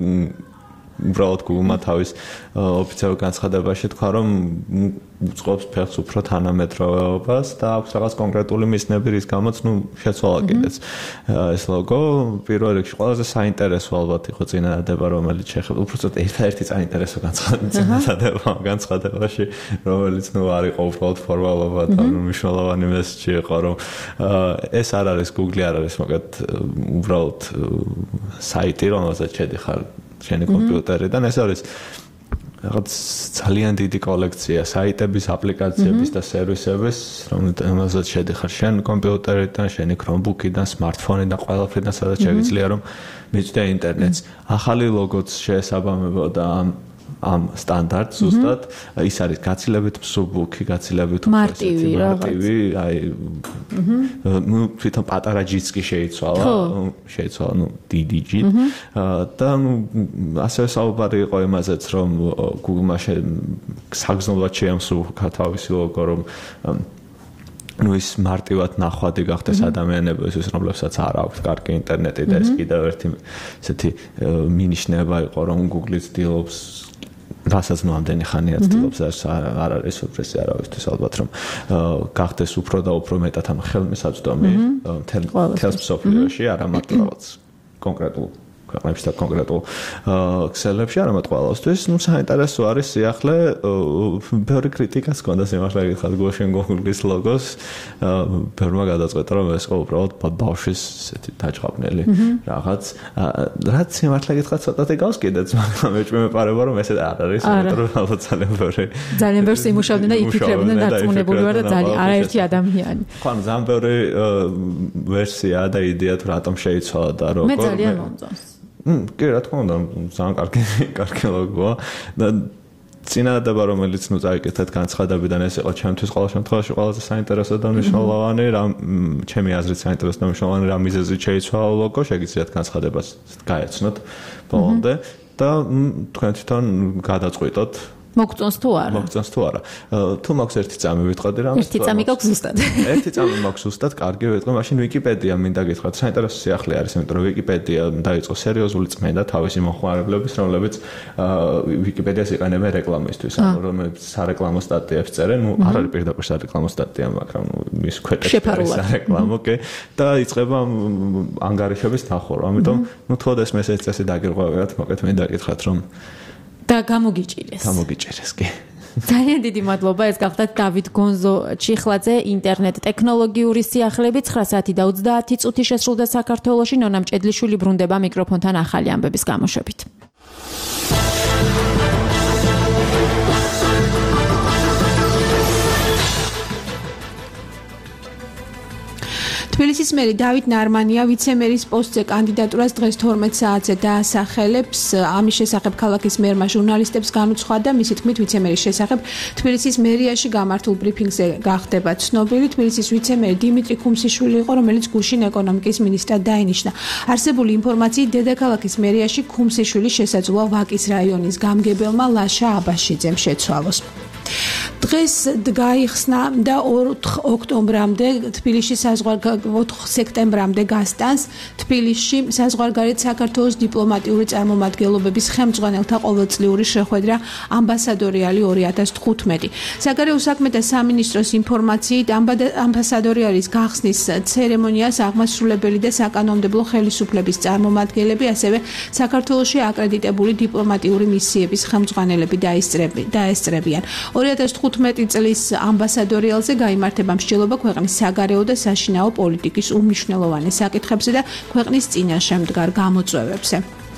უბრალოდ Google-მა თავის ოფიციალურ განცხადებაში თქვა, რომ უწყობს ფეხს უფრო თანამედროვეობას და აქვს რაღაც კონკრეტული მიზნები, რის გამოც შეცვალა კიდეც ეს ლოგო. პირველ რიგში ყველაზე საინტერესო ალბათ იყო წინადადება, რომელიც შეეხება უბრალოდ ერთ-ერთი საინტერესო განცხადება განცხადებაში, რომელიც არ იყო უბრალოდ ფორმალობა და მნიშვნელოვანი მესეჯი იყო, რომ ეს არ არის Google, არ არის მაგათ უბრალოდ საიტი, რომელზეც შედიხარ შენი კომპიუტერიდან. ეს არის რაღაც ძალიან დიდი კოლექცია საიტების, აპლიკაციების და სერვისების, რომელზეც შედიხარ შენ კომპიუტერიდან, შენი Chromebook-იდან, smartphone-იდან, ყველაფრიდან, სადაც შეგიძლია რომ მიჭდე ინტერნეტს. ახალი ლოგოც შეესაბამებოდა ამ სტანდარტს ზუსტად. ის არის გაცილებით მსუბუქი, გაცილებით მარტივი, აი თვითონ პატარა ჯიც კი შეიცვალა, დიდი ჯი და ასევე საუბარი იყო იმაზეც, რომ Google-მა საგრძნობლად შეამსუბუქა თავისი ლოგო, რომ ის მარტივად ნახვადი გახდეს ადამიანებისთვის, რომლებსაც არ აქვს კარგი ინტერნეტი და ეს კიდევ ერთი ესეთი მინიშნება იყო, რომ Google-იც ცდილობს რასაც ამდენი ხანია ცდილობს, არ არის უბრალოდ არავისთვის ალბათ, რომ გახდეს უფრო და უფრო მეტად ამ ხელმისაწვდომი მთელ მსოფლიოში, არა მარტო რაღაც კონკრეტულ ქვეყნებში და კონკრეტულ ქსელებში, არამედ ყველასთვის. საინტერესო არის სიახლე, ბევრი კრიტიკაც ჰქონდა სიმართლე გითხრათ Google-ის ლოგოს. ბევრმა გადაწყვეტა, რომ ეს უბრალოდ ბავშვის ესეთი დაჭყაბნელი რაღაც. რაც სიმართლე გითხრათ ცოტათი გავს კიდეც, მაგრამ მეპარება, რომ ესე არ არის, იმიტომ რომ ალბათ ძალიან ბევრი იმუშავდნენ და იფიქრებდნენ დარწმუნებული ვარ და ძალიან არაერთი ადამიანი. ხო, ძალიან ბევრი ვერსია და იდეა თუ რატომ შეიცვალა და როგორ. მე ძალიან მომწონს. კი, რა თქმა უნდა, ძალიან კარგი ლოგოა და წინადადება, რომელიც წაიკეთეთ განცხადებიდან, ეს იყო ჩემთვის ყოველ შემთხვევაში ყველაზე საინტერესო და მნიშვნელოვანი, ჩემი აზრით საინტერესო და მნიშვნელოვანი რა მიზეზით შეიცვალა ლოგო, შეგიძლიათ განცხადებას გაეცნოთ ბოლომდე. და თქვენ თვითონ გადაწყვიტოთ მოგწონს თუ არა? მოგწონს თუ არა. თუ მაქვს ერთი წამი ვიტყოდი რა. ერთი წამი გაქვს ზუსტად. ერთი წამი მაქვს ზუსტად, კარგი ვიტყვი, მაშინ ვიკიპედია მინდა გითხრათ. საინტერესო სიახლე არის, იმიტომ რომ ვიკიპედია დაიწყო სერიოზული წმენდა თავისი მოხმარებლების, რომლებიც ვიკიპედიას იყენებენ რეკლამისთვის, ანუ რომლებიც სარეკლამო სტატიებს წერენ, ნუ არ არის პირდაპირ სარეკლამო სტატია, მაგრამ ნუ მის ქვეტექსტი არის სარეკლამო, კი. და იწყება ანგარიშების დახურვა. ამიტომ ნუ თოდეს მე ეს წესი დაგირღვევათ, მოკლედ მინდა გითხრათ, რომ და გამოგიჭირეს. გამოგიჭირეს, კი. ძალიან დიდი მადლობა, ეს გახდათ დავით გონზო ჩიხლაძე, ინტერნეტ ტექნოლოგიური სიახლეები 9 საათი და 30 წუთი შესრულდა საქართველოში. ნონა მჭედლიშვილი ბრუნდება მიკროფონთან ახალი ამბების გამოშვებით. თბილისის მერი დავით ნარმანია ვიცემერის პოსტზე კანდიდატურას დღეს 12 საათზე დაასახელებს. ამის შესახებ ქალაქის მერმა ჟურნალისტებს განუცხადა, მისი თქმით ვიცემერის შესახებ თბილისის მერიაში გამართულ ბრიფინგზე გახდება ცნობილი. თბილისის ვიცემერი დიმიტრი ქუმსიშვილი იყო, რომელიც გუშინ ეკონომიკის მინისტრად დაინიშნა. არსებული ინფორმაციით დედაქალაქის მერიაში ქუმსიშვილი შესაძლოა ვაკის რაიონის გამგებელმა ლაშა აბაშიძემ შეცვალოს. დღეს გაიხსნა და 4 ოქტომბრამდე თბილისში 4 სექტემბრამდე გასტანს თბილისში საზღვარგარეთ საქართველოს დიპლომატიური წარმომადგენლობების ხელმძღვანელთა ყოველწლიური შეხვედრა ამბასადორიალი 2015. საგარეო საქმეთა სამინისტროს ინფორმაციით ამბასადორიალის გახსნის ცერემონიას აღმასრულებელი და საკანონმდებლო ხელისუფლების წარმომადგენლები, ასევე საქართველოში აკრედიტებული დიპლომატიური მისიების ხელმძღვანელები დაესწრებიან. 2015 წლის ამბასადორიალზე გაიმართება მსჯელობა ქვეყნის საგარეო და საშინაო პოლიტიკის უმნიშვნელოვანეს საკითხებზე და ქვეყნის წინაშე მდგარ გამოწვევებზე.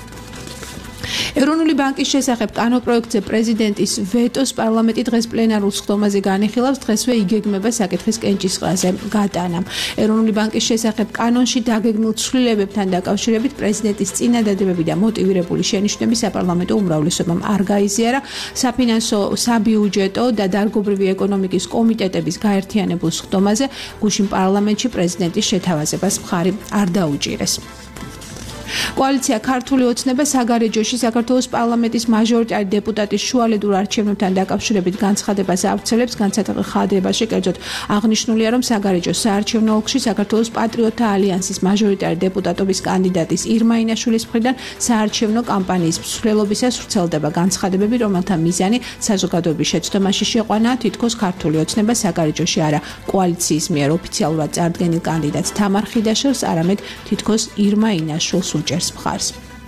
ეროვნული ბანკის შესახებ კანონპროექტზე პრეზიდენტის ვეტოს პარლამენტი დღეს პლენარულ სხდომაზე განიხილავს. დღესვე იგეგმება საკითხის კენჭისყრაზე გატანა. ეროვნული ბანკის შესახებ კანონში დაგეგმილ ცვლილებებთან დაკავშირებით პრეზიდენტის წინადადებები და მოტივირებული შენიშვნები საპარლამენტო უმრავლესობამ არ გაიზიარა. საფინანსო, საბიუჯეტო და დარგობრივი ეკონომიკის კომიტეტების გაერთიანებულ სხდომაზე გუშინ პარლამენტში პრეზიდენტის შეთავაზებას მხარი არ დაუჭირეს. კოალიცია ქართული ოცნება საგარეჯოში საქართველოს პარლამენტის მაჟორიტარი დეპუტატის შუალედურ არჩევნებთან დაკავშირებით განცხადებას ავრცელებს. განცხადებაში კერძოდ აღნიშნულია, რომ საგარეჯოს საარჩევნო ოლქში საქართველოს პატრიოტთა ალიანსის მაჟორიტარი დეპუტატობის კანდიდატის ირმა ინაშვილის მხრიდან საარჩევნო კამპანიის მსვლელობისას ვრცელდება განცხადებები, რომელთა მიზანი საზოგადოების შეცდომაში შეყვანაა, თითქოს ქართული ოცნება საგარეჯოში არა კოალიციის მიერ ოფიციალურად წარდგენილ კანდიდატს თამარ ხიდაშელს, არამედ თითქოს ირმა ინაშვილს უჭერს მხარს.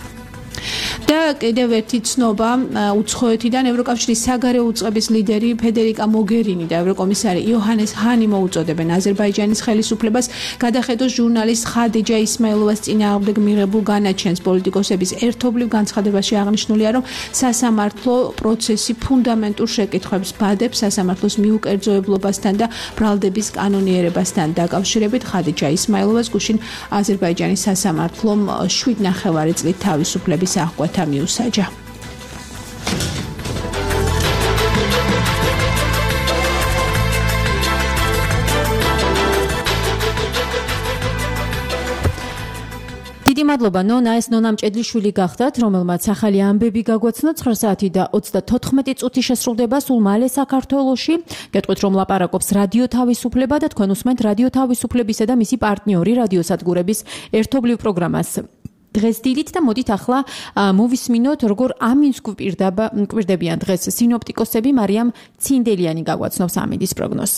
და კიდევ ერთი ცნობა უცხოეთიდან ევროკავშირის საგარეო უწყების ლიდერი ფედერიკა მოგერინი და ევროკომისარი იოჰანეს ჰანი მოუწოდებენ აზერბაიჯანის ხელისუფლებას გადახედოს ჟურნალისტ ხადიჯა ისმაილოვას წინააღმდეგ მიღებულ განაჩენს. პოლიტიკოსების ერთობლივ განცხადებაში აღნიშნულია, რომ სასამართლო პროცესი ფუნდამენტურ შეკითხვებს ბადებს სასამართლოს მიუკერძოებლობასთან და ბრალდების კანონიერებასთან დაკავშირებით. ხადიჯა ისმაილოვას გუშინ აზერბაიჯანის სასამართლომ 7,5 წლით თავისუფლების აღკვეთა მიუსაჯა. დიდი მადლობა ნონა, ეს ნონა მჭედლიშვილი გახდათ, რომელმაც ახალი ამბები გაგვაცნო. 9 საათი და 34 წუთი შესრულდება სულ მალე საქართველოში. გეტყვით, რომ ლაპარაკობს რადიო თავისუფლება და თქვენ უსმენთ რადიო თავისუფლებისა და მისი პარტნიორი რადიოსადგურების ერთობლივ პროგრამას. დღეს დილით და მოდით ახლა მოვისმინოთ, როგორ ამინს გვპირდებიან დღეს სინოპტიკოსები. მარიამ ცინდელიანი გაგვაცნობს ამინდის პროგნოზს.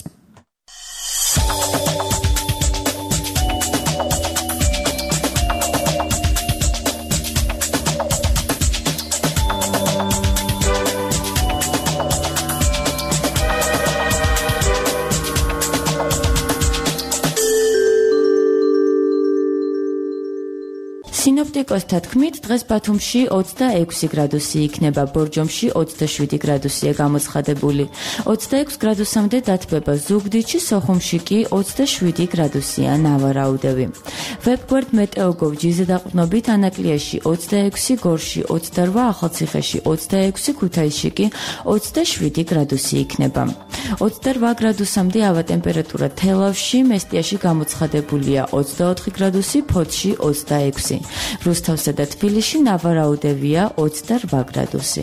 სინოპტიკოსთა თქმით, დღეს ბათუმში 26 გრადუსი იქნება, ბორჯომში 27 გრადუსია გამოცხადებული. 26 გრადუსამდე დათბება ზუგდიდში, სოხუმში კი 27 გრადუსია ნავარაუდევი. ვებგვერდ მეტეოგოვ.gr ზედაყრდნობით ანაკლიაში 26, გორში 28, ახალციხეში 26, ქუთაისში კი 27 გრადუსი იქნება. 28 გრადუსამდე ავა ტემპერატურა თელავში, მესტიაში გამოცხადებულია 24 გრადუსი, ფოთში 26. რუსთავსა და თბილისში ნავარაუდევია 28 გრადუსი.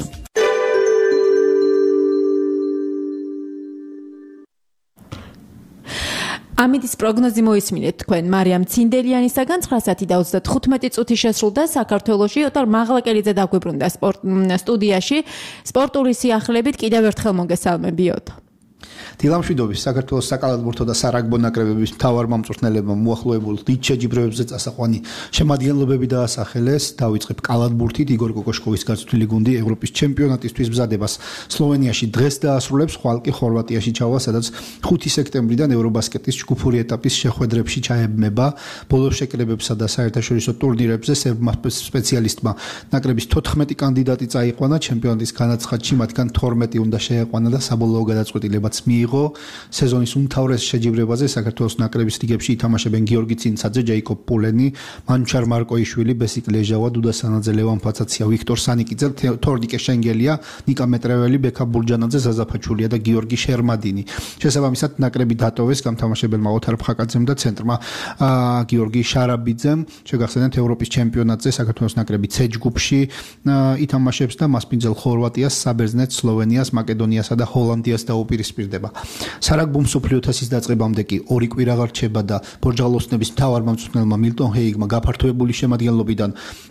ამიდის პროგნოზი მოისმინეთ თქვენ მარიამ ცინდელიანისაგან 9:35 წუთი შესრულდა საქართველოში ოტარ მაღლაკელიძე დაგვიბრუნდა სტუდიაში სპორტული სიახლეებით კიდევ ერთხელ მოგესალმებიოთ. დილამშვიდობის საქართველოს საკალათბურთო და სარაგბო ნაკრებების მთავარმა მწვრთნელებმა მოახლოებულ დიდ შეჯიბრებებზე წასაყვანი შემადგენლობები დაასახელეს. დავიწყებ კალათბურთით. იგორ კოკოშკოვის გაწვრთნილი გუნდი ევროპის ჩემპიონატისთვის მზადებას სლოვენიაში დღეს დაასრულებს, ხვალ კი ხორვატიაში ჩავა, სადაც 5 სექტემბრიდან ევრობასკეტის ჯგუფური ეტაპის შეხვედრებში ჩაებმება. ბოლო შეკრებებსა და საერთაშორისო ტურნირებზე სერბმა სპეციალისტმა ნაკრების 14 კანდიდატი წაიყვანა. ჩემპიონატის განაცხადში მათგან 12 უნდა შეეყვანა და საბოლოო გადაწყვეტილებაც მიიღო. სეზონის უმთავრეს შეჯიბრებაზე საქართველოს ნაკრების რიგებში ითამაშებენ გიორგი ცინცაძე, ჯეიკობ პულენი, მანუჩარ მარკოიშვილი, ბესიკ ლეჟავა, დუდა სანაძე, ლევან ფაცაცია, ვიქტორ სანიკიძე, თორნიკე შენგელია, ნიკა მეტრეველი, ბექა ბურჯანაძე, ზაზა ფაჩულია და გიორგი შერმადინი. შესაბამისად ნაკრები დატოვეს გამთამაშებელმა ოთარ ფხაკაძემ და ცენტრმა გიორგი შარაბიძემ. შეგახსენებთ ევროპის ჩემპიონატზე საქართველოს ნაკრები C ჯგუფში ითამაშებს და მასპინძელ ხორვატიას, საბერძნეთს, სლოვენიას, მაკედონიასა და ჰოლანდიას დაუპირისპირდება. სარაგბო მსოფლიო თასის დაწყებამდე კი 2 კვირა რჩება და ბორჯალოსნების მთავარმა მწვრთნელმა მილტონ ჰეიგმა გაფართოებული შემადგენლობიდან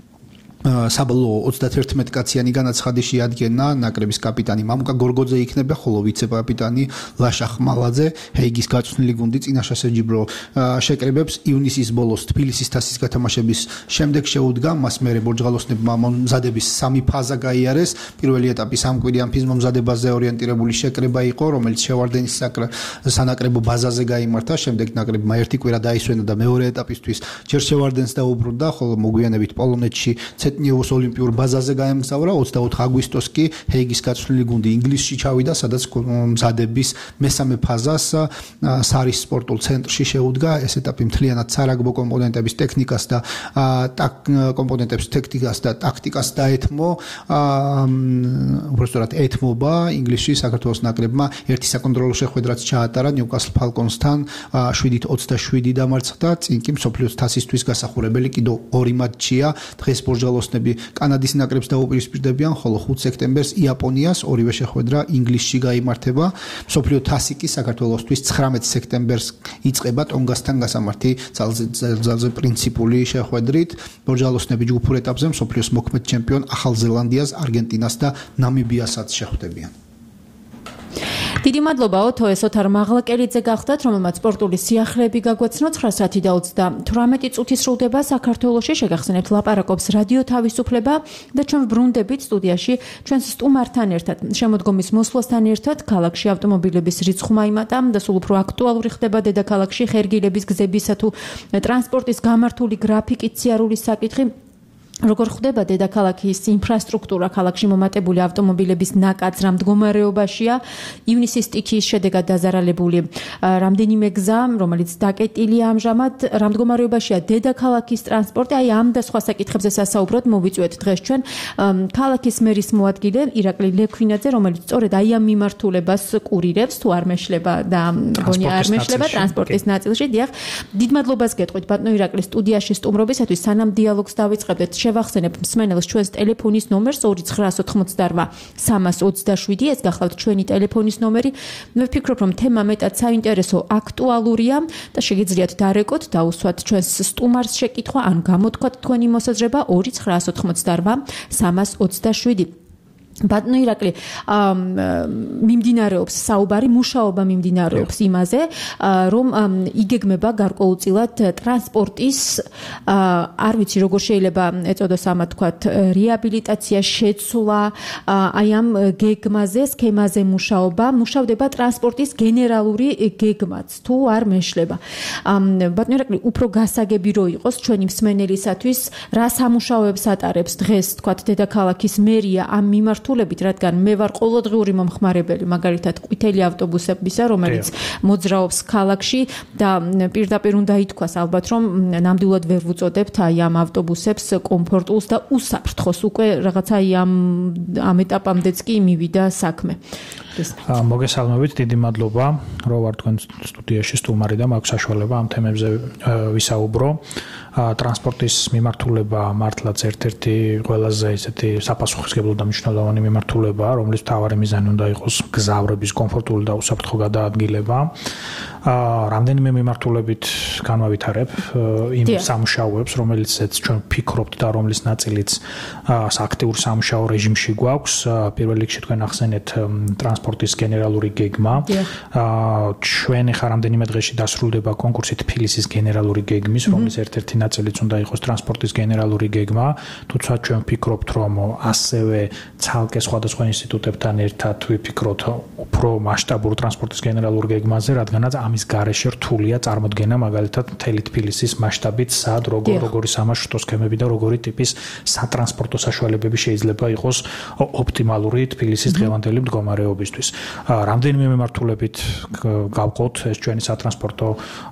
საბოლოო 31 კაციანი განაცხადი შეადგენა. ნაკრების კაპიტანი მამუკა გორგოძე იქნება, ხოლო ვიცე-კაპიტანი ლაშა ხმალაძე. ჰეიგის გაწვრთნილი გუნდი წინაშე შეჯიბრო შეკრებებს ივნისის ბოლოს თბილისის თასის გათამაშების შემდეგ შეუდგა. მას მერე ბორჯალოსნებმა მომზადების 3 ფაზა გაიარეს. პირველი ეტაპი სამკვირიან ფიზმომზადებაზე ორიენტირებული შეკრება იყო, რომელიც შევარდენის სანაკრებო ბაზაზე გაიმართა. შემდეგ ნაკრებმა ერთი კვირა დაისვენა და მეორე ეტაპისთვის ჯერ შევარდენს დაუბრუნდა, ხოლო მოგვიანებით პოლონეთში ნიუს ოლიმპიურ ბაზაზე გაემგზავრა. 24 აგვისტოს კი ჰეიგის გაწვრთნილი გუნდი ინგლისში ჩავიდა, სადაც მზადების მესამე ფაზას სარის სპორტულ ცენტრში შეუდგა. ეს ეტაპი მთლიანად სარაგბო კომპონენტების ტექნიკას და ტაქტიკას დაეთმო. უბრალოდ ეთმობა ინგლისში საქართველოს ნაკრებმა ერთი საკონტროლო შეხვედრაც ჩაატარა ნიუკასლ ფალკონსთან 7-27 დამარცხდა. წინ კი მსოფლიოს თასისთვის გასახურებელი კიდევ 2 მატჩია. დღეს ბორჯალოსნები კანადის ნაკრებს დაუპირისპირდებიან, ხოლო 5 სექტემბერს იაპონიას, ორივე შეხვედრა ინგლისში გაიმართება. მსოფლიო თასი კი საქართველოსთვის 19 სექტემბერს იწყება ტონგასთან გასამართი ძალზე პრინციპული შეხვედრით. ბორჯალოსნები ჯგუფურ ეტაპზე მსოფლიოს მოქმედ ჩემპიონ ახალ ზელანდიას, არგენტინას და ნამიბიასაც შეხვდებიან. დიდი მადლობა ოთო, ეს ოთარ მაღლაკელიძე გახდათ, რომელმაც სპორტული სიახლეები გაგვეცნო. 9:38 წუთი სრულდება საქართველოში. შეგახსენებთ ლაპარაკობს რადიო თავისუფლება და ჩვენ ბრუნდებით სტუდიაში ჩვენს სტუმართან ერთად. შემოდგომის მოსვლასთან ერთად ქალაქში ავტომობილების რიცხვა იმატა და სულ უფრო აქტუალური ხდება დედაქალაქში ხერგილების გზებისა თუ ტრანსპორტის გამართული გრაფიკის სიარულის საკითხი. როგორ ხდება დედაქალაქის ინფრასტრუქტურა, ქალაქში მომატებული ავტომობილების ნაკადს რა მდგომარეობაშია? ივნისის სტიქიის შედეგად დაზარალებული რამდენიმე გზა, რომელიც დაკეტილია ამჟამად, რა მდგომარეობაშია დედაქალაქის ტრანსპორტი? აი ამ და სხვა საკითხებზე სასაუბროდ მოვიწვიეთ დღეს ჩვენ ქალაქის მერის მოადგილე ირაკლი ლექვინაძე, რომელიც სწორედ აი ამ მიმართულებას კურირებს, თუ არ მეშლება და მგონი არ მეშლება ტრანსპორტის ნაწილში. დიახ, დიდ მადლობას გეტყვით ბატონო ირაკლი სტუდიაში სტუმრობისათვის. სანამ დიალოგს დავიწყებდეთ, შევახსენებ მსმენელს ჩვენს ტელეფონის ნომერს 2988-327. ეს გახლავთ ჩვენი ტელეფონის ნომერი. მე ვფიქრობ, რომ თემა მეტად საინტერესო, აქტუალურია და შეგიძლიათ დარეკოთ, დაუსვათ ჩვენს სტუმარს შეკითხვა, ან გამოთქვათ თქვენი მოსაზრება 2988-327. ბატონო ირაკლი, მიმდინარეობს საუბარი, მუშაობა მიმდინარეობს იმაზე, რომ იგეგმება გარკვეულწილად ტრანსპორტის, არ ვიცი როგორ შეიძლება ეწოდოს ამათ თქვათ, რეაბილიტაცია, შეცვლა, აი ამ გეგმაზე, სქემაზე მუშავდება ტრანსპორტის გენერალური გეგმაც, თუ არ მეშლება. ბატონო ირაკლი, უფრო გასაგები რო იყოს ჩვენი მსმენელისათვის, რა სამუშაოებს ატარებს დღეს თქვათ დედაქალაქის მერია ამ მიმართულებით, რადგან მე ვარ ყოველდღიური მომხმარებელი მაგალითად ყვითელი ავტობუსებისა, რომელიც მოძრაობს ქალაქში და პირდაპირ უნდა ითქვას ალბათ, რომ ნამდვილად ვერ ვუწოდებთ აი ამ ავტობუსებს კომფორტულს და უსაფრთხოს უკვე რაღაცა ამ ეტაპამდეც კი მივიდა საქმე. მოგესალმებით, დიდი მადლობა, რომ ვარ თქვენ სტუდიაში სტუმარი და მაქვს საშუალება ამ თემებზე ვისაუბრო. ტრანსპორტის მიმართულება მართლაც ერთ-ერთი ყველაზე ესეთი საპასუხისმგებლო და მნიშვნელოვანი მიმართულებაა, რომლის მთავარი მიზანი უნდა იყოს გზავრების კომფორტული და უსაფრთხო გადაადგილება. რამდენიმე მიმართულებით განვავითარებ იმ სამუშაოებს, რომელიცაც ჩვენ ვფიქრობთ და რომლის ნაწილიც აქტიურ სამუშაო რეჟიმში გვაქვს. პირველ რიგში თქვენ ახსენეთ ტრანსპორტის გენერალური გეგმა. ჩვენ ახლა რამდენიმე დღეში დასრულდება კონკურსი თბილისის გენერალური გეგმის, რომლის ერთ-ერთი ნაწილიც უნდა იყოს ტრანსპორტის გენერალური გეგმა. თუმცა ჩვენ ვფიქრობთ, რომ ასევე ცალკე სხვადასხვა ინსტიტუტებთან ერთად ვიფიქროთ უფრო მასშტაბურ ტრანსპორტის გენერალურ გეგმაზე, რადგანაც ამის გარეშე რთულია წარმოდგენა მაგალითად მთელი თბილისის მასშტაბით, სად როგორი სამარშრუტო სქემები და როგორი ტიპის სატრანსპორტო საშუალებები შეიძლება იყოს ოპტიმალური თბილისის დღევანდელი მდგომარეობისთვის. რამდენიმე მიმართულებით გავყოთ ეს ჩვენი სატრანსპორტო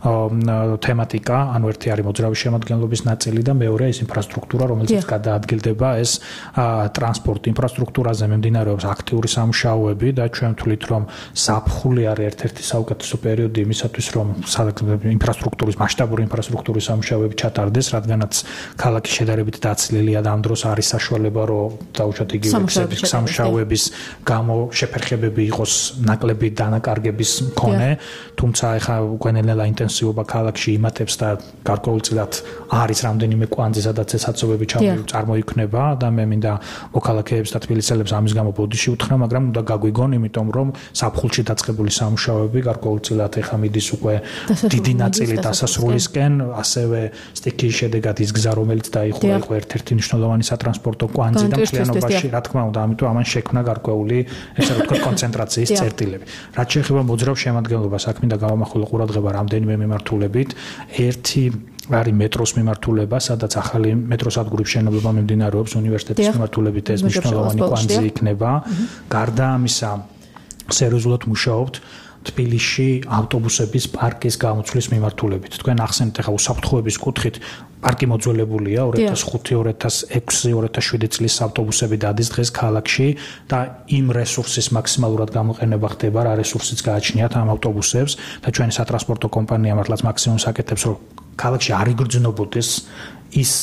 თემატიკა, ანუ ერთი არის მოძრავი შემადგენლობის ნაწილი და მეორე ის ინფრასტრუქტურა, რომელზეც გადაადგილდება ეს ტრანსპორტი. ინფრასტრუქტურაზე მიმდინარეობს აქტიური სამუშაოები და ჩვენ ვთვლით, რომ საფხული არის ერთ-ერთი საუკეთესო პერიოდი იმისათვის, რომ ინფრასტრუქტურის მასშტაბური ინფრასტრუქტურის სამუშაოები ჩატარდეს, რადგანაც ქალაქი შედარებით დაცლილია და ამ დროს არის საშუალება, რომ დაუშვათ იგივე სამუშაოების გამო შეფერხებები იყოს ნაკლები დანაკარგების მქონე, თუმცა ეხლა უკვე ნელა ინტენსივობა ქალაქში იმატებს და გარკვეულწილად არის რამდენიმე კვანძი, სადაც ეს აცობები წარმოიქმნება და მე მინდა მოქალაქეებს და თბილისელებს ამის გამო ბოდიში უთხრა, მაგრამ უნდა გაგვიგონ, იმიტომ რომ საფხულში დაწყებული სამუშაოები გარკვეულწილად ეხლა მიდის უკვე დიდი ნაწილი დასასრულისკენ, ასევე სტიქიის შედეგად ის გზა, რომელიც დაიხურა, იყო ერთ-ერთი მნიშვნელოვანი სატრანსპორტო კვანძი და მთლიანობაში, რა თქმა უნდა, ამიტომ ამან შექმნა გარკვეული, ესე რომ ვთქვათ, კონცენტრაციის წერტილები. რაც შეეხება მოძრავ შემადგენლობას, აქ მინდა გავამახვილო ყურადღება რამდენიმე მიმართულებით. ერთი არის მეტროს მიმართულება, სადაც ახალი მეტროსადგურის მშენებლობა მიმდინარეობს, უნივერსიტეტის მიმართულებით ეს მნიშვნელოვანი კვანძი იქნება. გარდა ამისა, სერიოზულად მუშაობთ თბილისში ავტობუსების პარკის გამოცვლის მიმართულებით. თქვენ ახსენეთ ახლა უსაფრთხოების კუთხით პარკი მოძველებულია 2005, 2006, 2007 წლის ავტობუსები დადის დღეს ქალაქში და იმ რესურსის მაქსიმალურად გამოყენება ხდება, რა რესურსიც გააჩნიათ ამ ავტობუსებს და ჩვენი სატრანსპორტო კომპანია მართლაც მაქსიმუმს აკეთებს, რომ ქალაქში არ იგრძნობოდეს ის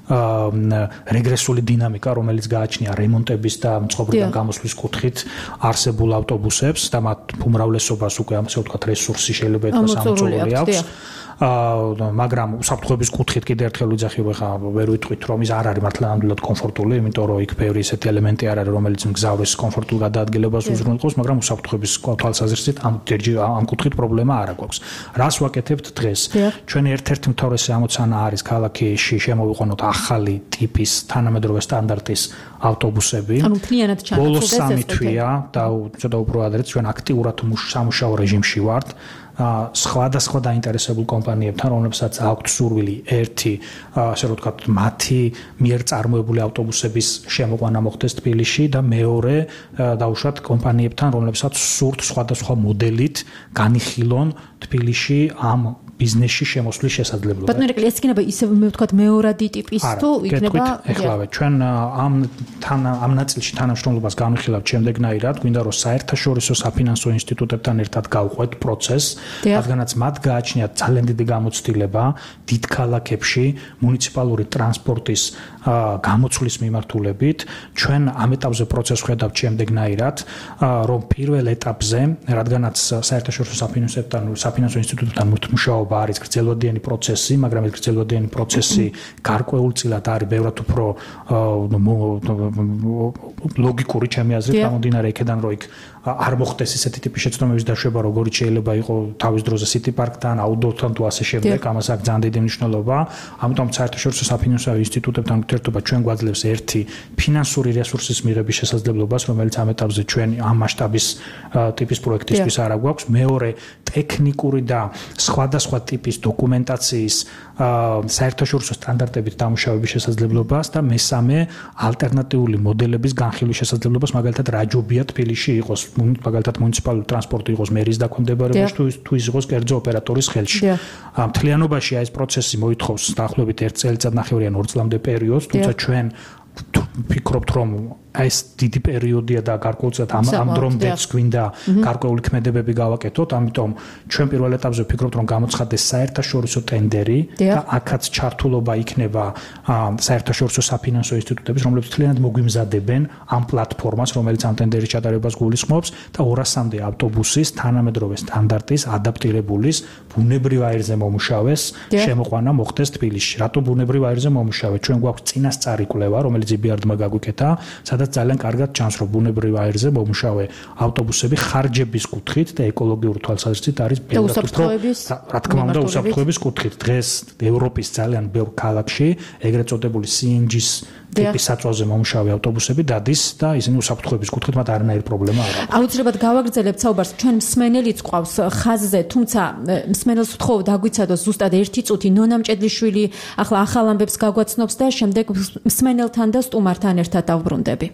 რეგრესული დინამიკა, რომელიც გააჩნია რემონტების და მწყობრიდან გამოსვლის კუთხით არსებულ ავტობუსებს და მათ უმრავლესობას უკვე ასე ვთქვათ რესურსი შეიძლება ეთქვა სამწუხაროდ აქვს. მაგრამ უსაფრთხოების კუთხით კიდე ერთხელ ვიძახილ, ხა ვერ ვიტყვით, რომ ის არ არის მართლა ნამდვილად კომფორტული, იმიტომ რომ იქ ბევრი ესეთი ელემენტი არ არის, რომელიც მგზავრის კომფორტულ გადაადგილებას უზრუნველყოფს, მაგრამ უსაფრთხოების თვალსაზრისით ამ კუთხით პრობლემა არ აქვს. რას ვაკეთებთ დღეს? ჩვენი ერთ-ერთი მთავარი ამოცანა არის ქალაქში შემოვიყვანოთ ახალი ტიპის თანამედროვე სტანდარტის ავტობუსები. ანუ მთლიანად ჩანაცვლდეს ეს. ბოლოს 3 თვეა და ცოტა უფრო ადრეც ჩვენ აქტიურად სამუშაო რეჟიმში ვართ. სხვადასხვა დაინტერესებულ კომპანიებთან, რომლებსაც აქვთ სურვილი ერთი, ასე რომ ვთქვათ, მათი მიერ წარმოებული ავტობუსების შემოყვანა მოხდეს თბილისში და მეორე, დაუშვათ კომპანიებთან, რომლებსაც სურთ სხვადასხვა მოდელით განიხილონ თბილისში ამ ბიზნესში შემოსვლის შესაძლებლობა. ბატონო ირაკლი, ეს იქნება ისე მე ვთქვათ მეორადი ტიპის თუ იქნება ეხლავე ჩვენ ამ ნაწილში თანამშრომლობას განვიხილავთ შემდეგნაირად, გვინდა რომ საერთაშორისო საფინანსო ინსტიტუტებთან ერთად გავყვეთ პროცესს, რადგანაც მათ გააჩნიათ ძალიან დიდი გამოცდილება დიდ ქალაქებში მუნიციპალური ტრანსპორტის გამოცვლის მიმართულებით. ჩვენ ამ ეტაპზე პროცესს ხედავთ შემდეგნაირად, რომ პირველ ეტაპზე, რადგანაც საერთაშორისო საფინანსო ინსტიტუტებთან მუშაობა არის გრძელვადიანი პროცესი, მაგრამ ეს გრძელვადიანი პროცესი გარკვეულწილად არის ბევრად უფრო ლოგიკური ჩემი აზრით, გამომდინარე იქიდან, რომ იქ არ მოხდეს ესეთი ტიპის შეცდომების დაშვება, როგორიც შეიძლება იყოს თავის დროზე City Park-თან, Outdoor-თან თუ ასე შემდეგ, ამას აქვს ძალიან დიდი მნიშვნელობა. ამიტომ საერთაშორისო საფინანსო ინსტიტუტებთან ურთიერთობა ჩვენ გვაძლევს ერთი ფინანსური რესურსის მიღების შესაძლებლობას, რომელიც ამ ეტაპზე ჩვენ ამ მასშტაბის ტიპის პროექტისთვის არ აქვს. მეორე, ტექნიკური და სხვადასხვა ტიპის დოკუმენტაციის საერთაშორისო სტანდარტებით დამუშავების შესაძლებლობას და მესამე, ალტერნატიული მოდელების განხილვის შესაძლებლობას, მაგალითად რაჯობია თბილისში იყოს, მაგალითად მუნიციპალური ტრანსპორტი იყოს მერის დაქვემდებარებაში თუ ის იყოს კერძო ოპერატორის ხელში. მთლიანობაში ეს პროცესი მოითხოვს დაახლოებით 1 წელიწად ნახევრიან 2 წლამდე პერიოდს, თუმცა ჩვენ ვფიქრობთ, რომ ეს დიდი პერიოდია და გარკვეულწილად ამ დრომდეც გვინდა გარკვეული ქმედებები გავაკეთოთ, ამიტომ ჩვენ პირველ ეტაპზე ვფიქრობთ, რომ გამოცხადდეს საერთაშორისო ტენდერი და აქაც ჩართულობა იქნება საერთაშორისო საფინანსო ინსტიტუტების, რომლებიც მთლიანად მოგვიმზადებენ ამ პლატფორმას, რომელიც ამ ტენდერის ჩატარებას გულისხმობს და 200-მდე ავტობუსის თანამედროვე სტანდარტის ადაპტირებულის ბუნებრივ აირზე მომუშავეს შემოყვანა მოხდეს თბილისში. რატო ბუნებრივ აირზე მომუშავე? ჩვენ გვაქვს წინასწარი კვლევა, რომელიც EBRD-მა გაგვიკეთა, სადაც ძალიან კარგად ჩანს, რომ ბუნებრივ აირზე მომუშავე ავტობუსები ხარჯების კუთხით და ეკოლოგიური თვალსაზრისით არის ბევრად უფრო, რა თქმა უნდა, უსაფრთხოების კუთხით. დღეს ევროპის ძალიან ბევრ ქალაქში ეგრეთ წოდებული CNG-ს ტიპის საწვავზე მომუშავე ავტობუსები დადის და ისინი უსაფრთხოების კუთხით მათ არანაირი პრობლემა არ აქვს. აუცილებლად გავაგრძელებთ საუბარს, ჩვენ მსმენელიც ყავს ხაზზე, თუმცა მსმენელს ვთხოვ დაგვიცადოს ზუსტად 1 წუთი. ნონა მჭედლიშვილი ახლა ახალ ამბებს გაგვაცნობს და შემდეგ მსმენელთან და სტუმართან ერთად დავბრუნდები.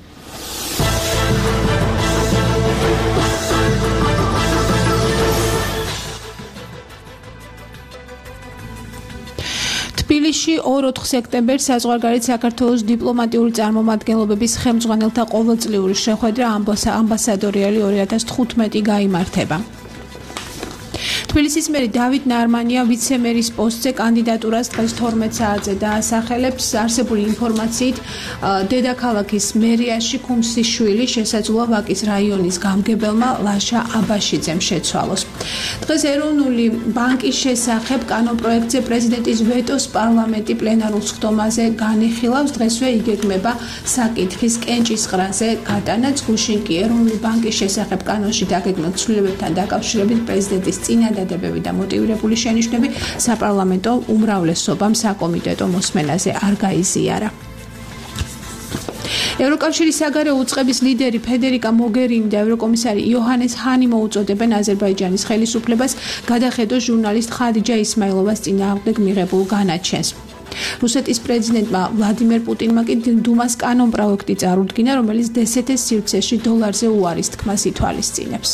თბილისში 2-4 სექტემბერს საზღვარგარეთ საქართველოს დიპლომატიური წარმომადგენლობების ხელმძღვანელთა ყოველწლიური შეხვედრა ამბასადორიალი 2015 გაიმართება. თბილისის მერი დავით ნარმანია ვიცემერის პოსტზე კანდიდატურას დღეს 12 საათზე დაასახელებს. არსებული ინფორმაციით დედაქალაქის მერიაში ქუმსიშვილი შესაძლოა ვაკის რაიონის გამგებელმა ლაშა აბაშიძემ შეცვალოს. დღეს ეროვნული ბანკის შესახებ კანონპროექტზე პრეზიდენტის ვეტოს პარლამენტი პლენარულ სხდომაზე განიხილავს. დღესვე იგეგმება საკითხის კენჭისყრაზე გატანაც. გუშინ კი ეროვნული ბანკის შესახებ კანონში დაგეგმილ ცვლილებებთან დაკავშირებით პრეზიდენტის წინადადებები და მოტივირებული შენიშვნები საპარლამენტო უმრავლესობამ საკომიტეტო მოსმენაზე არ გაიზიარა. ევროკავშირის საგარეო უწყების ლიდერი ფედერიკა მოგერინი და ევროკომისარი იოჰანეს ჰანი მოუწოდებენ აზერბაიჯანის ხელისუფლებას გადახედოს ჟურნალისტ ხადიჯა ისმაილოვას წინააღმდეგ მიღებულ განაჩენს. რუსეთის პრეზიდენტმა ვლადიმერ პუტინმა კი დუმას კანონპროექტი წარუდგინა, რომელიც დსთ-ს სივრცეში $-ზე უარის თქმას ითვალისწინებს.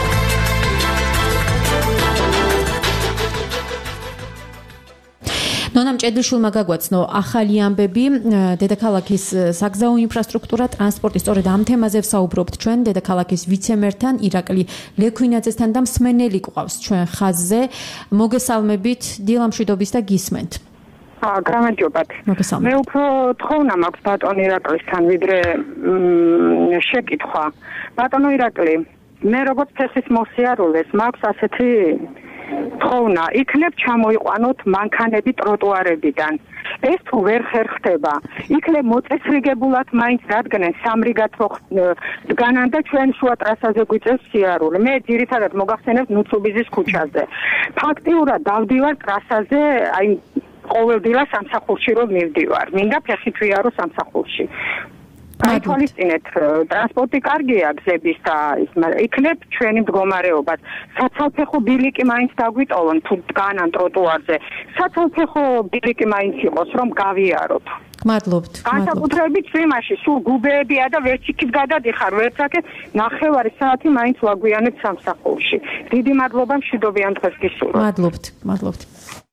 ნონა მჭედლიშვილმა გაგვაცნო ახალი ამბები დედაქალაქის საგზაო ინფრასტრუქტურა, ტრანსპორტი. სწორედ ამ თემაზე ვსაუბრობთ ჩვენ დედაქალაქის ვიცემერთან ირაკლი ლექვინაძესთან და მსმენელი გვყავს ჩვენ ხაზზე. მოგესალმებით, დილამშვიდობის და გისმენთ. გამარჯობათ. მე უფრო თხოვნა მაქვს ბატონ ირაკლისთან ვიდრე შეკითხვა. ბატონო ირაკლი, მე როგორც ფეხის მოსიარულეს მაქვს ასეთი თხოვნა, იქნებ ჩამოიყვანოთ მანქანები ტროტუარებიდან. ეს თუ ვერ ხერხდება, იქნებ მოწესრიგებულად მაინც დადგნენ სამრიგად დგანან და ჩვენ შუა ტრასაზე გვიწევს სიარული. მე ძირითადად მოგახსენებთ ნუცუბიზის ქუჩაზე. ფაქტიურად დავდივარ ტრასაზე, აი ყოველდღიურად სამსახურში რომ მივდივარ. მინდა ფეხით ვიარო სამსახურში. აი თვალისწინეთ, ტრანსპორტი კარგია გზების და იქნებ ჩვენი მდგომარეობაც. საცალფეხო ბილიკი მაინც დაგვიტოვონ თუ დგანან ტროტუარზე. საცალფეხო ბილიკი მაინც იყოს რომ გავიაროთ. მადლობთ. განსაკუთრებით იმაში, სულ გუბეებია და ვერჩიქით გადადიხარ, ვერცაკე 9 საათი მაინც ვაგვიანებ სამსახურში. დიდი მადლობა, მშვიდობიან დღეს გისურვებთ. მადლობთ.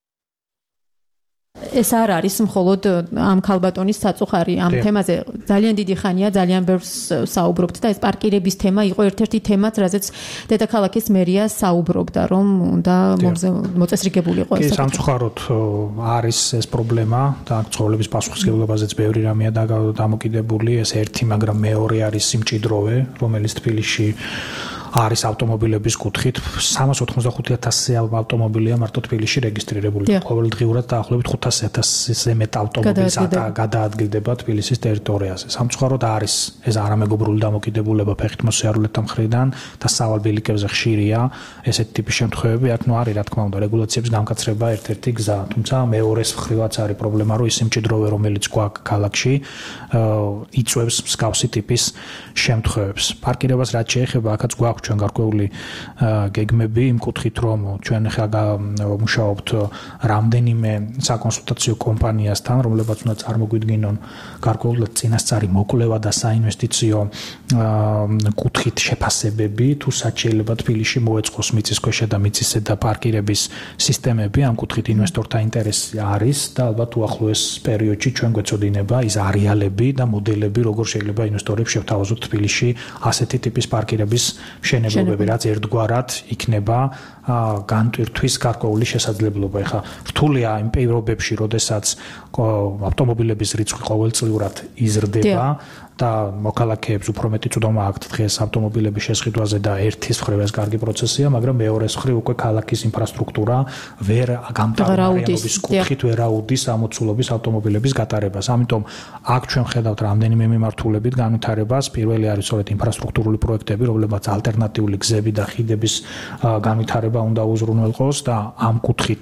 ეს არ არის მხოლოდ ამ ქალბატონის საწუხარი ამ თემაზე ძალიან დიდი ხანია ძალიან ბევრს საუბრობთ და ეს პარკირების თემა იყო ერთ-ერთი თემაც, რაზეც დედაქალაქის მერია საუბრობდა, რომ უნდა მოწესრიგებული იყო ეს. სამწუხაროდ არის ეს პრობლემა და ცხოვრების პასუხისმგებლობაზეც ბევრი რამეა დამოკიდებული, ეს ერთი, მაგრამ მეორე არის სიმჭიდროვე, რომელიც თბილისში არის ავტომობილების კუთხით 385,000 ავტომობილია მარტო თბილისში რეგისტრირებული. ყოველდღიურად დაახლოებით 500,000-ზე მეტ ავტომობილს გადაადგილდება თბილისის ტერიტორიაზე. სამწუხაროდ არის ეს არამეგობრული დამოკიდებულება ფეხით მოსიარულეთა მხრიდან და სავალ ბილიკებზე ხშირია ესეთი ტიპის შემთხვევები. აქ ნუ არის რა თქმა უნდა რეგულაციების დამკაცრება ერთ-ერთი გზა, თუმცა მეორეს მხრივაც არის პრობლემა, რომ ის სიმჭიდროვე, რომელიც გვაქვს ქალაქში, იწვევს მსგავსი ტიპის შემთხვევებს. პარკირებას რაც შეეხება, აქაც გვაქვს აქვს ჩვენ გარკვეული გეგმები იმ კუთხით, რომ ჩვენ ხა მუშაობთ რამდენიმე საკონსულტაციო კომპანიასთან, რომლებიც უნდა წარმოგვიდგინონ გარკვეულად წინასწარი მოკვლევა და საინვესტიციო კუთხით შეფასებები, თუ სად შეიძლება თბილისში მოეწყოს მიწისქვეშა და მიწისზედა პარკირების სისტემები, ამ კუთხით ინვესტორთა ინტერესი არის და ალბათ უახლოეს პერიოდში ჩვენ გვეწოდინება ის არეალები და მოდელები, როგორ შეიძლება ინვესტორებს შევთავაზოთ თბილისში ასეთი ტიპის პარკირების მშენებლობები, რაც ერთგვარად იქნება განტვირთვის გარკვეული შესაძლებლობა. ეხლა რთულია იმ პირობებში, როდესაც ავტომობილების რიცხვი ყოველწლიურად იზრდება და მოქალაქეებს უფრო მეტი წვდომა აქვთ დღეს ავტომობილების შესყიდვაზე და ერთის მხრივ ეს კარგი პროცესია, მაგრამ მეორეს მხრივ უკვე ქალაქის ინფრასტრუქტურა ვერ გამტარების კუთხით ვერ აუდის ამოცულობის ავტომობილების გატარებას. ამიტომ აქ ჩვენ ხედავთ რამდენიმე მიმართულებით განვითარებას. პირველი არის სწორედ ინფრასტრუქტურული პროექტები, რომლებიც ალტერნატიული გზები და ხიდების განვითარება უნდა უზრუნველყოს და ამ კუთხით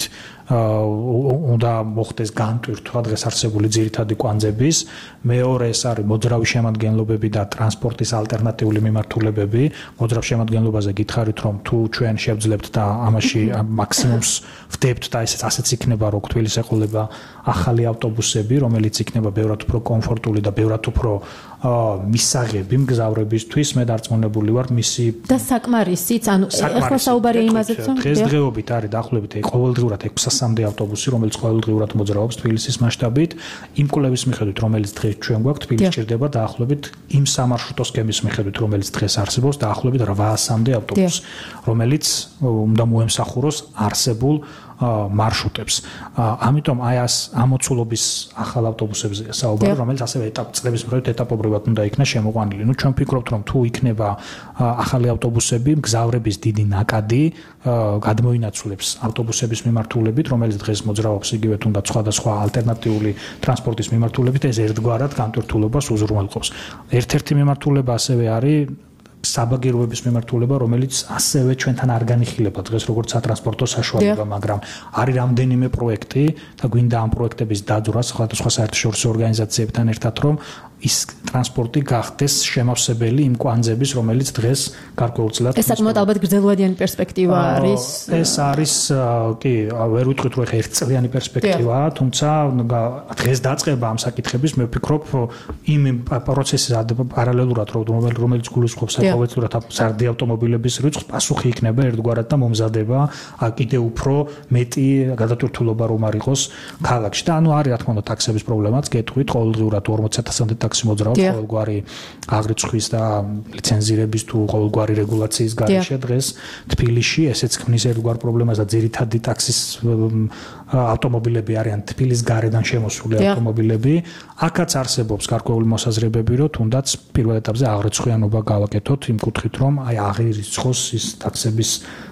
უნდა მოხდეს განტვირთვა დღეს არსებული ძირითადი კვანძების. მეორე ეს არის მოძრავი შემადგენლობები და ტრანსპორტის ალტერნატიული მიმართულებები. მოძრავ შემადგენლობაზე გითხარით, რომ თუ ჩვენ შევძლებთ და ამაში მაქსიმუმს ვდებთ და ესეც ასეც იქნება, რომ თბილისს ეყოლება ახალი ავტობუსები, რომელიც იქნება ბევრად უფრო კომფორტული და ბევრად უფრო მისაღები მგზავრებისთვის. მე დარწმუნებული ვარ მისი და საკმარისიც, ანუ ახლა საუბარია იმაზეც, რომ დღესდღეობით არის დაახლოებით ყოველდღიურად 600-მდე ავტობუსი, რომელიც ყოველდღიურად მოძრაობს თბილისის მასშტაბით. იმ კვლევის მიხედვით, რომელიც დღეს ჩვენ გვაქვს, თბილისში ჭირდება დაახლოებით იმ სამარშრუტო სქემის მიხედვით, რომელიც დღეს არსებობს, დაახლოებით 800-მდე ავტობუსი, რომელიც უნდა მოემსახუროს არსებულ მარშრუტებს. ამიტომ აი ამოცულობის ახალ ავტობუსებზე საუბარი, რომელიც ასევე წლების მიხედვით ეტაპობრივად უნდა იქნა შემოყვანილი. ნუ ჩვენ ვფიქრობთ, რომ თუ იქნება ახალი ავტობუსები, მგზავრების დიდი ნაკადი გადმოინაცვლებს ავტობუსების მიმართულებით, რომელიც დღეს მოძრაობს იგივე თუნდაც სხვადასხვა ალტერნატიული ტრანსპორტის მიმართულებით, ეს ერთგვარად განტვირთულობას უზრუნველყოფს. ერთ-ერთი მიმართულება ასევე არის საბაგიროების მიმართულება, რომელიც ასევე ჩვენთან არ განიხილება დღეს როგორც სატრანსპორტო საშუალება, მაგრამ არის რამდენიმე პროექტი და გვინდა ამ პროექტების დაძვრა სხვადასხვა საერთაშორისო ორგანიზაციებთან ერთად, რომ ის ტრანსპორტი გახდეს შემავსებელი იმ კვანძების, რომელიც დღეს გარკვეულწილად ეს საკმაოდ ალბათ გრძელვადიანი პერსპექტივა არის. ეს არის კი, ვერ ვიტყვით, რომ ეხა ერთწლიანი პერსპექტივაა, თუმცა დღეს დაწყება ამ საკითხების, მე ვფიქრობ, იმ პროცესის პარალელურად, რომელიც გულისხმობს ყოველწლიურად სარდი ავტომობილების რიცხვს, პასუხი იქნება ერთგვარად და მომზადება კიდევ უფრო მეტი გადატვირთულობა რომ არ იყოს ქალაქში. და ანუ არის რა თქმა უნდა ტაქსების პრობლემაც, გეტყვით, ყოველდღიურად 40,000-მდე ტაქსი მოძრაობს ყოველგვარი აღრიცხვის და ლიცენზირების თუ ყოველგვარი რეგულაციის გარეშე დღეს თბილისში, ესეც ქმნის ერთგვარ პრობლემას და ძირითადი ტაქსის ავტომობილები არიან თბილისის გარედან შემოსული ავტომობილები. აქაც არსებობს გარკვეული მოსაზრებები, რომ თუნდაც პირველ ეტაპზე აღრიცხვიანობა გავაკეთოთ იმ კუთხით, რომ აი აღირიცხოს ის ტაქსების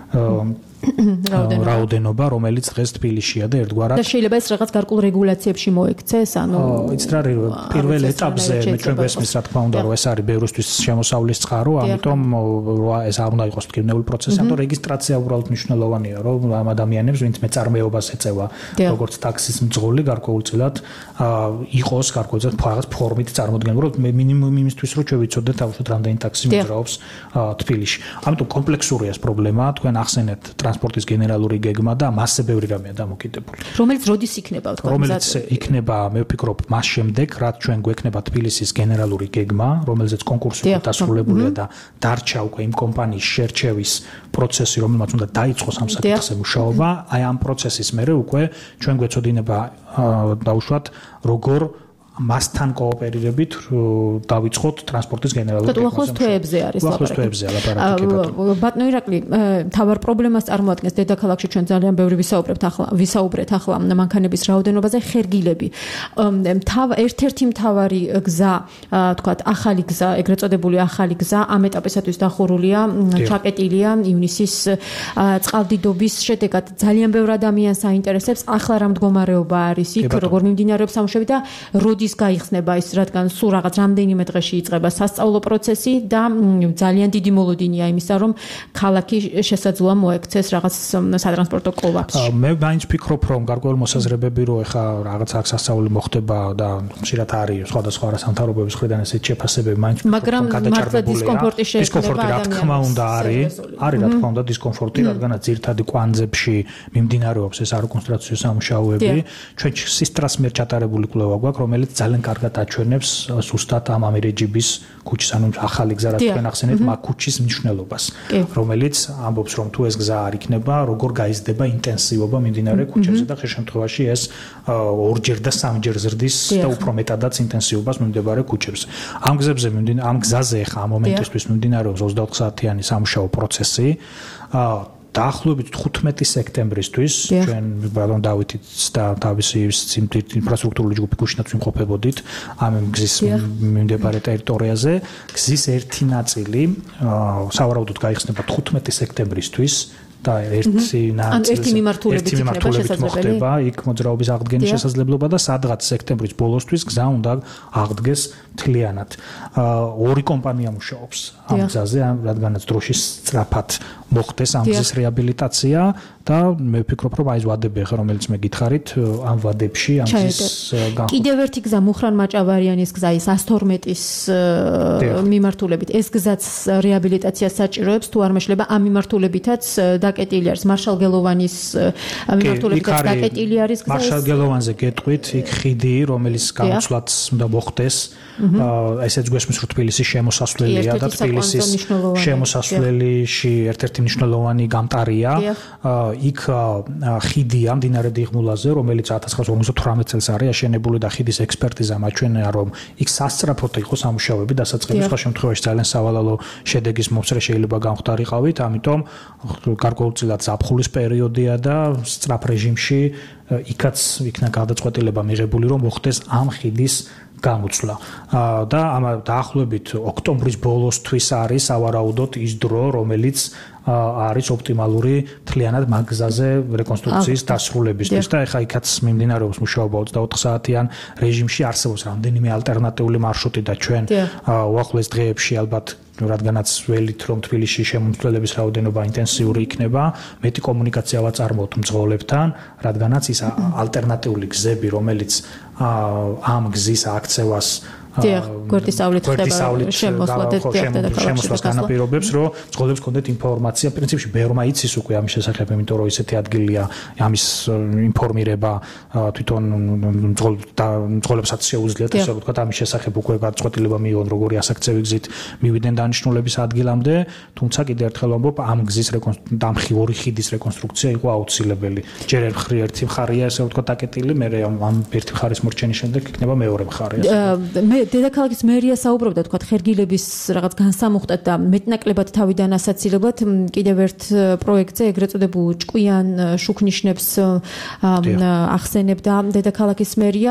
რაოდენობა, რომელიც დღეს თბილისშია და ერთგვარად და შეიძლება ეს რაღაც გარკვეულ რეგულაციებში მოექცეს, ანუ იცით რა პირველ ეტაპზე მე ჩვენ ვესმის რა თქმა უნდა, რომ ეს არის ბევრისთვის შემოსავლის წყარო, ამიტომ ეს არ უნდა იყოს მტკივნეული პროცესი, ამიტომ რეგისტრაცია უბრალოდ მნიშვნელოვანია, რომ ამ ადამიანებს, ვინც მეწარმეობას ეწევა, როგორც ტაქსის მძღოლი, გარკვეულწილად იყოს გარკვეულწილად რაღაც ფორმით წარმოდგენილი, რომ მინიმუმ იმისთვის, რომ ჩვენ ვიცოდეთ თავშოთ რამდენი ტაქსი მოძრაობს თბილისში. ამიტომ კომპლექსურია ეს პრობლემა, თქვენ ახსენეთ ტრანსპორტის გენერალური გეგმა და მასზე ბევრი რამეა დამოკიდებული. რომელიც როდის იქნება, თქვენ რომელიც იქნება, მე ვფიქრობ, მას შემდეგ, რაც ჩვენ გვექნება თბილისის გენერალური გეგმა, რომელზეც კონკურსი უკვე დასრულებულია და დარჩა უკვე იმ კომპანიის შერჩევის პროცესი, რომელმაც უნდა დაიწყოს ამ საკითხზე მუშაობა. აი ამ პროცესის მერე უკვე ჩვენ გვეწოდინება დაუშვათ როგორ მასთან კოოპერირებით დავიწყოთ ტრანსპორტის გენერალური გეგმაზე. უახლოეს თვეებზე არის ლაპარაკი. ბატონო ირაკლი, თავარ პრობლემას წარმოადგენს დედაქალაქში ჩვენ ძალიან ბევრი ვისაუბრეთ ახლა მანქანების რაოდენობაზე, ხერგილები. ერთ-ერთი მთავარი გზა, თქვათ, ახალი გზა, ეგრეთ წოდებული ახალი გზა ამ ეტაპისათვის დახურულია, ჩაკეტილია ივნისის წყალდიდობის შედეგად. ძალიან ბევრ ადამიანს აინტერესებს ახლა რა მდგომარეობა არის იქ, როგორ მიმდინარეობს სამუშაოები და როდის როდის გაიხსნება ის, რადგან სულ რაღაც რამდენიმე დღეში იწყება სასწავლო პროცესი და ძალიან დიდი მოლოდინია იმისა, რომ ქალაქი შესაძლოა მოექცეს რაღაც სატრანსპორტო კოლაფსში. მე მაინც ვფიქრობ, რომ გარკვეული მოსაზრებები რო ეხა რაღაც აქ სასწავლი მოხდება და ხშირად არის სხვადასხვა არასამთავრობოების მხრიდან ესეთ შეფასებები მაინც მაგრამ მართლა დისკომფორტი დისკომფორტი რა თქმა უნდა არის რა თქმა უნდა დისკომფორტი, რადგანაც ძირთადი კვანძებში მიმდინარეობს ეს არეკონსტრუქციო სამუშაოები. ჩვენ სისტრას მიერ ჩატარებული კვლევა გვაქვს, რომელიც ძალიან კარგად აჩვენებს ზუსტად ამ ამირეჯიბის ქუჩის, ანუ ახალი გზა რაც თქვენ ახსენეთ, მაგ ქუჩის მნიშვნელობას, რომელიც ამბობს, რომ თუ ეს გზა არ იქნება, როგორ გაიზრდება ინტენსივობა მიმდინარე ქუჩებზე და ხშირ შემთხვევაში ეს ორჯერ და სამჯერ ზრდის და უფრო მეტადაც ინტენსივობას მიმდებარე ქუჩებზე. ამ გზაზე ხა ამ მომენტისთვის მიმდინარეობს 24 საათიანი სამუშაო პროცესი. დაახლოებით 15 სექტემბრისთვის ჩვენ ბალონ დავითიც და თავისი ინფრასტრუქტურული ჯგუფი გუშინაც ვიმყოფებოდით ამ გზის მიმდებარე ტერიტორიაზე. გზის ერთი ნაწილი სავარაუდოდ გაიხსნება 15 სექტემბრისთვის და ერთი მიმართულებით მოხდება იქ მოძრაობის აღდგენის შესაძლებლობა და სადღაც სექტემბრის ბოლოსთვის გზა უნდა აღდგეს მთლიანად. ორი კომპანია მუშაობს ამ გზაზე, რადგანაც დროშის სწრაფად მოხდეს ამ გზის რეაბილიტაცია და მე ვფიქრობ, რომ აი ეს ვადები ხა რომელიც მე გითხარით ამ ვადებში ამ გზის კიდევ ერთი გზა მუხრან მაჭავარიანის გზა ის 112-ის მიმართულებით ეს გზაც რეაბილიტაციას საჭიროებს თუ არ მეშლება ამ მიმართულებითაც დაკეტილი არის მარშალ გელოვანის მიმართულებითაც დაკეტილი არის გზა მარშალ გელოვანზე გეტყვით იქ ხიდი რომელიც გამოცვლაც უნდა მოხდეს ესეც გვესმის რომ თბილისის შემოსასვლელია და თბილისის შემოსასვლელში ერთ-ერთი მნიშვნელოვანი გამტარია იქ ხიდია მდინარე დიღმულაზე რომელიც 1958 წელს არის აშენებული და ხიდის ექსპერტიზამ აჩვენა რომ იქ სასწრაფოდ იყო სამუშაოები დასაწყების სხვა შემთხვევაში ძალიან სავალალო შედეგის მომსწრე შეიძლება გამختارიყავით ამიტომ გარკვეულწილად ზაფხულის პერიოდია და სწრაფ რეჟიმში იქაც იქნა გადაწყვეტილება მიღებული რომ მოხდეს ამ ხიდის გამოცვლა და ამ დაახლოებით ოქტომბრის ბოლოსთვის არის სავარაუდოდ ის დრო რომელიც არის ოპტიმალური თლიანად მაგზაზე რეკონსტრუქციის დასრულებისთვის და ეხა იქაც მიმდინარეობს მუშაობა 24 საათიან რეჟიმში არსებობს რამდენიმე ალტერნატიული მარშრუტი და ჩვენ უახლოეს დღეებში ალბათ რადგანაც ველით რომ თბილისში შემომწვლელების რაოდენობა ინტენსიური იქნება მეტი კომუნიკაცია ვაწარმოოთ მძღოლებთან რადგანაც ის ალტერნატიული გზები რომელიც ამ გზის აქცევას გვერდისავლით ხდება შემოსვლა შემოსვლას განაპირობებს რომ მძღოლებს კონდეთ ინფორმაცია პრინციპში ბევრმა იცის უკვე ამის შესახებ იმიტომ რომ ისეთი ადგილია ამის ინფორმირება თვითონ მძღოლებსაც შეუძლიათ ესე რომ ვთქვათ ამის შესახებ უკვე გადაწყვეტილება მიიღონ როგორი ასაქცევი გზით მივიდნენ დანიშნულების ადგილამდე თუმცა კიდევ ერთხელ ვამბობ ამ გზის დამხი ორი ხიდის რეკონსტრუქცია იყო აუცილებელი ჯერ ერთი მხარეა ესე ვთქვათ აკეტილი მე ამ ერთი მხარის მორჩენის შემდეგ იქნება მეორე მხარე მე დედაქალაქის მერია საუბრობდა თქვა ხერგილების რაღაც განსამუხტად და მეტნაკლებად თავიდან ასაცილებლად კიდევ ერთ პროექტზე ეგრეთ წოდებულ ჭკვიან შუქნიშნებს ახსენებდა დედაქალაქის მერია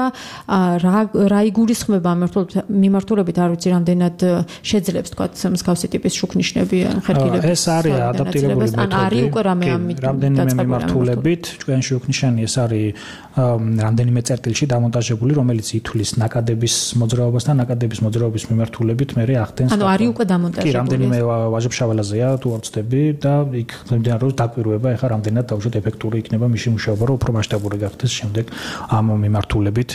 რა იგულისხმება მიმართულებით არ ვიცი რამდენად შეძლებს თქვა მსგავსი ტიპის შუქნიშნები ხერგილების ეს არის ადაპტირებული მეთოდი რამდენიმე მიმართულებით ჭკვიან შუქნიშანი ეს არის რამდენიმე წერტილში დამონტაჟებული რომელიც ითვლის ნაკადების მოძრაობას და ნაკადების მოძრაობის მიმართულებით მე ახდენს ანუ არის უკვე დამონტაჟებული კი რამდენიმე ვაჟებშაველაზეა თუ არ ვწდები და იქ მიმდინარეობს დაკვირვება ეხა რამდენად თავშოთ ეფექტური იქნება მისი მუშაობა რომ უფრო მასშტაბური გახდეს შემდეგ ამ მიმართულებით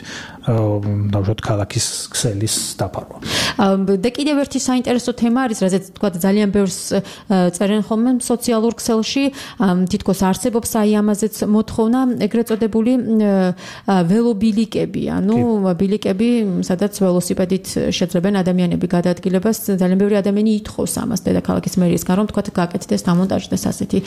თავშოთ ქალაქის ქსელის დაფარვა და კიდევ ერთი საინტერესო თემა არის რაზეც თქვა ძალიან ბევრს წერენ ხოლმე სოციალურ ქსელში თითქოს არსებობს აი ამაზეც მოთხოვნა ეგრეთ წოდებული ველობილიკები ანუ ბილიკები სადაც ველოსიპედით შეძლებენ ადამიანები გადაადგილებას ძალიან ბევრი ადამიანი ითხოვს ამას დედაქალაქის მერიისგან რომ თქვა გაკეთდეს დამონტაჟდეს ასეთი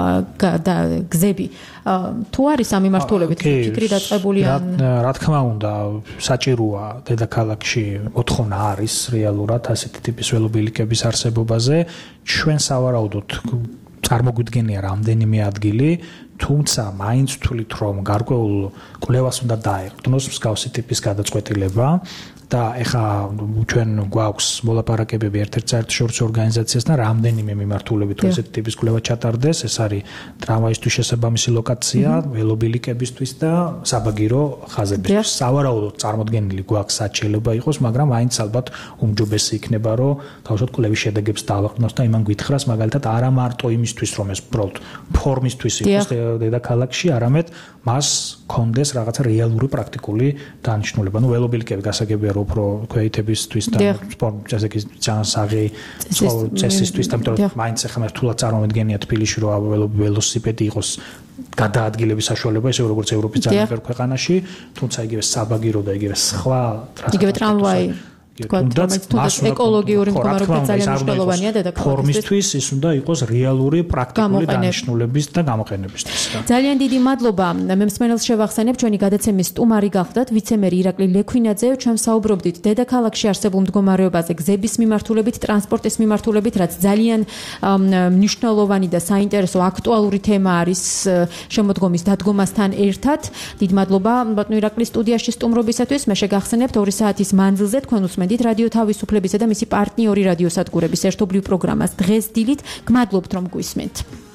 გზები თუ არის ამ მიმართულებით ფიქრი დაწყებული რა თქმა უნდა საჭიროა დედაქალაქში მოთხოვნა არის რეალურად ასეთი ტიპის ველობილიკების არსებობაზე ჩვენ სავარაუდოდ წარმოგვიდგენია რამდენიმე ადგილი თუმცა მაინც ვთვლით რომ გარკვეულ კვლევას უნდა დაეყრდნოს მსგავსი ტიპის გადაწყვეტილება და ეხა ჩვენ გვაქვს მოლაპარაკებები ერთ-ერთ საერთაშორისო ორგანიზაციასთან რამდენიმე მიმართულებით თუ ესეთი ტიპის კვლევა ჩატარდეს. ეს არის ტრამვაისთვის შესაბამისი ლოკაცია, ველობილიკებისთვის და საბაგირო ხაზებისთვის. სავარაუდოდ წარმოდგენილი გვაქვს რაც შეიძლება იყოს, მაგრამ აინც ალბათ უმჯობესი იქნება, რომ თავშოთ კვლევის შედეგებს დავაყნოს და იმან გვითხრას, მაგალითად არა მარტო იმისთვის, რომ ეს უბრალოდ ფორმისთვის იყოს დედაქალაქში, არამედ მას კონდეს რაღაცა რეალური პრაქტიკული დანიშნულება. ნუ ველობილიკები გასაგებია, რომ უფრო ქვეითებისთვის და სპორტ ესე იგი ჯანსაღი წესისთვის, იმიტომ რომ მაინც ახლა რთულად წარმოვიდგენია თბილისში, რომ ველოსიპედი იყოს გადაადგილების საშუალება, ისე როგორც ევროპის ძალიან ბევრ ქვეყანაში, თუმცა იგივე საბაგირო და იგივე სხვა იგივე ტრამვაი თუნდაც ეკოლოგიური მდგომარეობა ძალიან მნიშვნელოვანია დედაქალაქისთვის. ფორმისთვის ის უნდა იყოს რეალური პრაქტიკული დანიშნულების და გამოყენებისთვის. ძალიან დიდი მადლობა. მე მსმენელს შევახსენებ, ჩვენი გადაცემის სტუმარი გახდათ ვიცე-მერი ირაკლი ლექვინაძე. ჩვენ საუბრობდით დედაქალაქში არსებულ მდგომარეობაზე, გზების მიმართულებით, ტრანსპორტის მიმართულებით, რაც ძალიან მნიშვნელოვანი და საინტერესო აქტუალური თემა არის შემოდგომის დადგომასთან ერთად. დიდ მადლობა ბატონო ირაკლის სტუდიაში სტუმრობისათვის. მე შეგახსენებთ 2 საათის მანძილზე თქვენ უსმენთ რადიო თავისუფლებისა და მისი პარტნიორი რადიოსადგურების ერთობლივ პროგრამას დღეს დილით. გმადლობთ რომ გვისმენთ.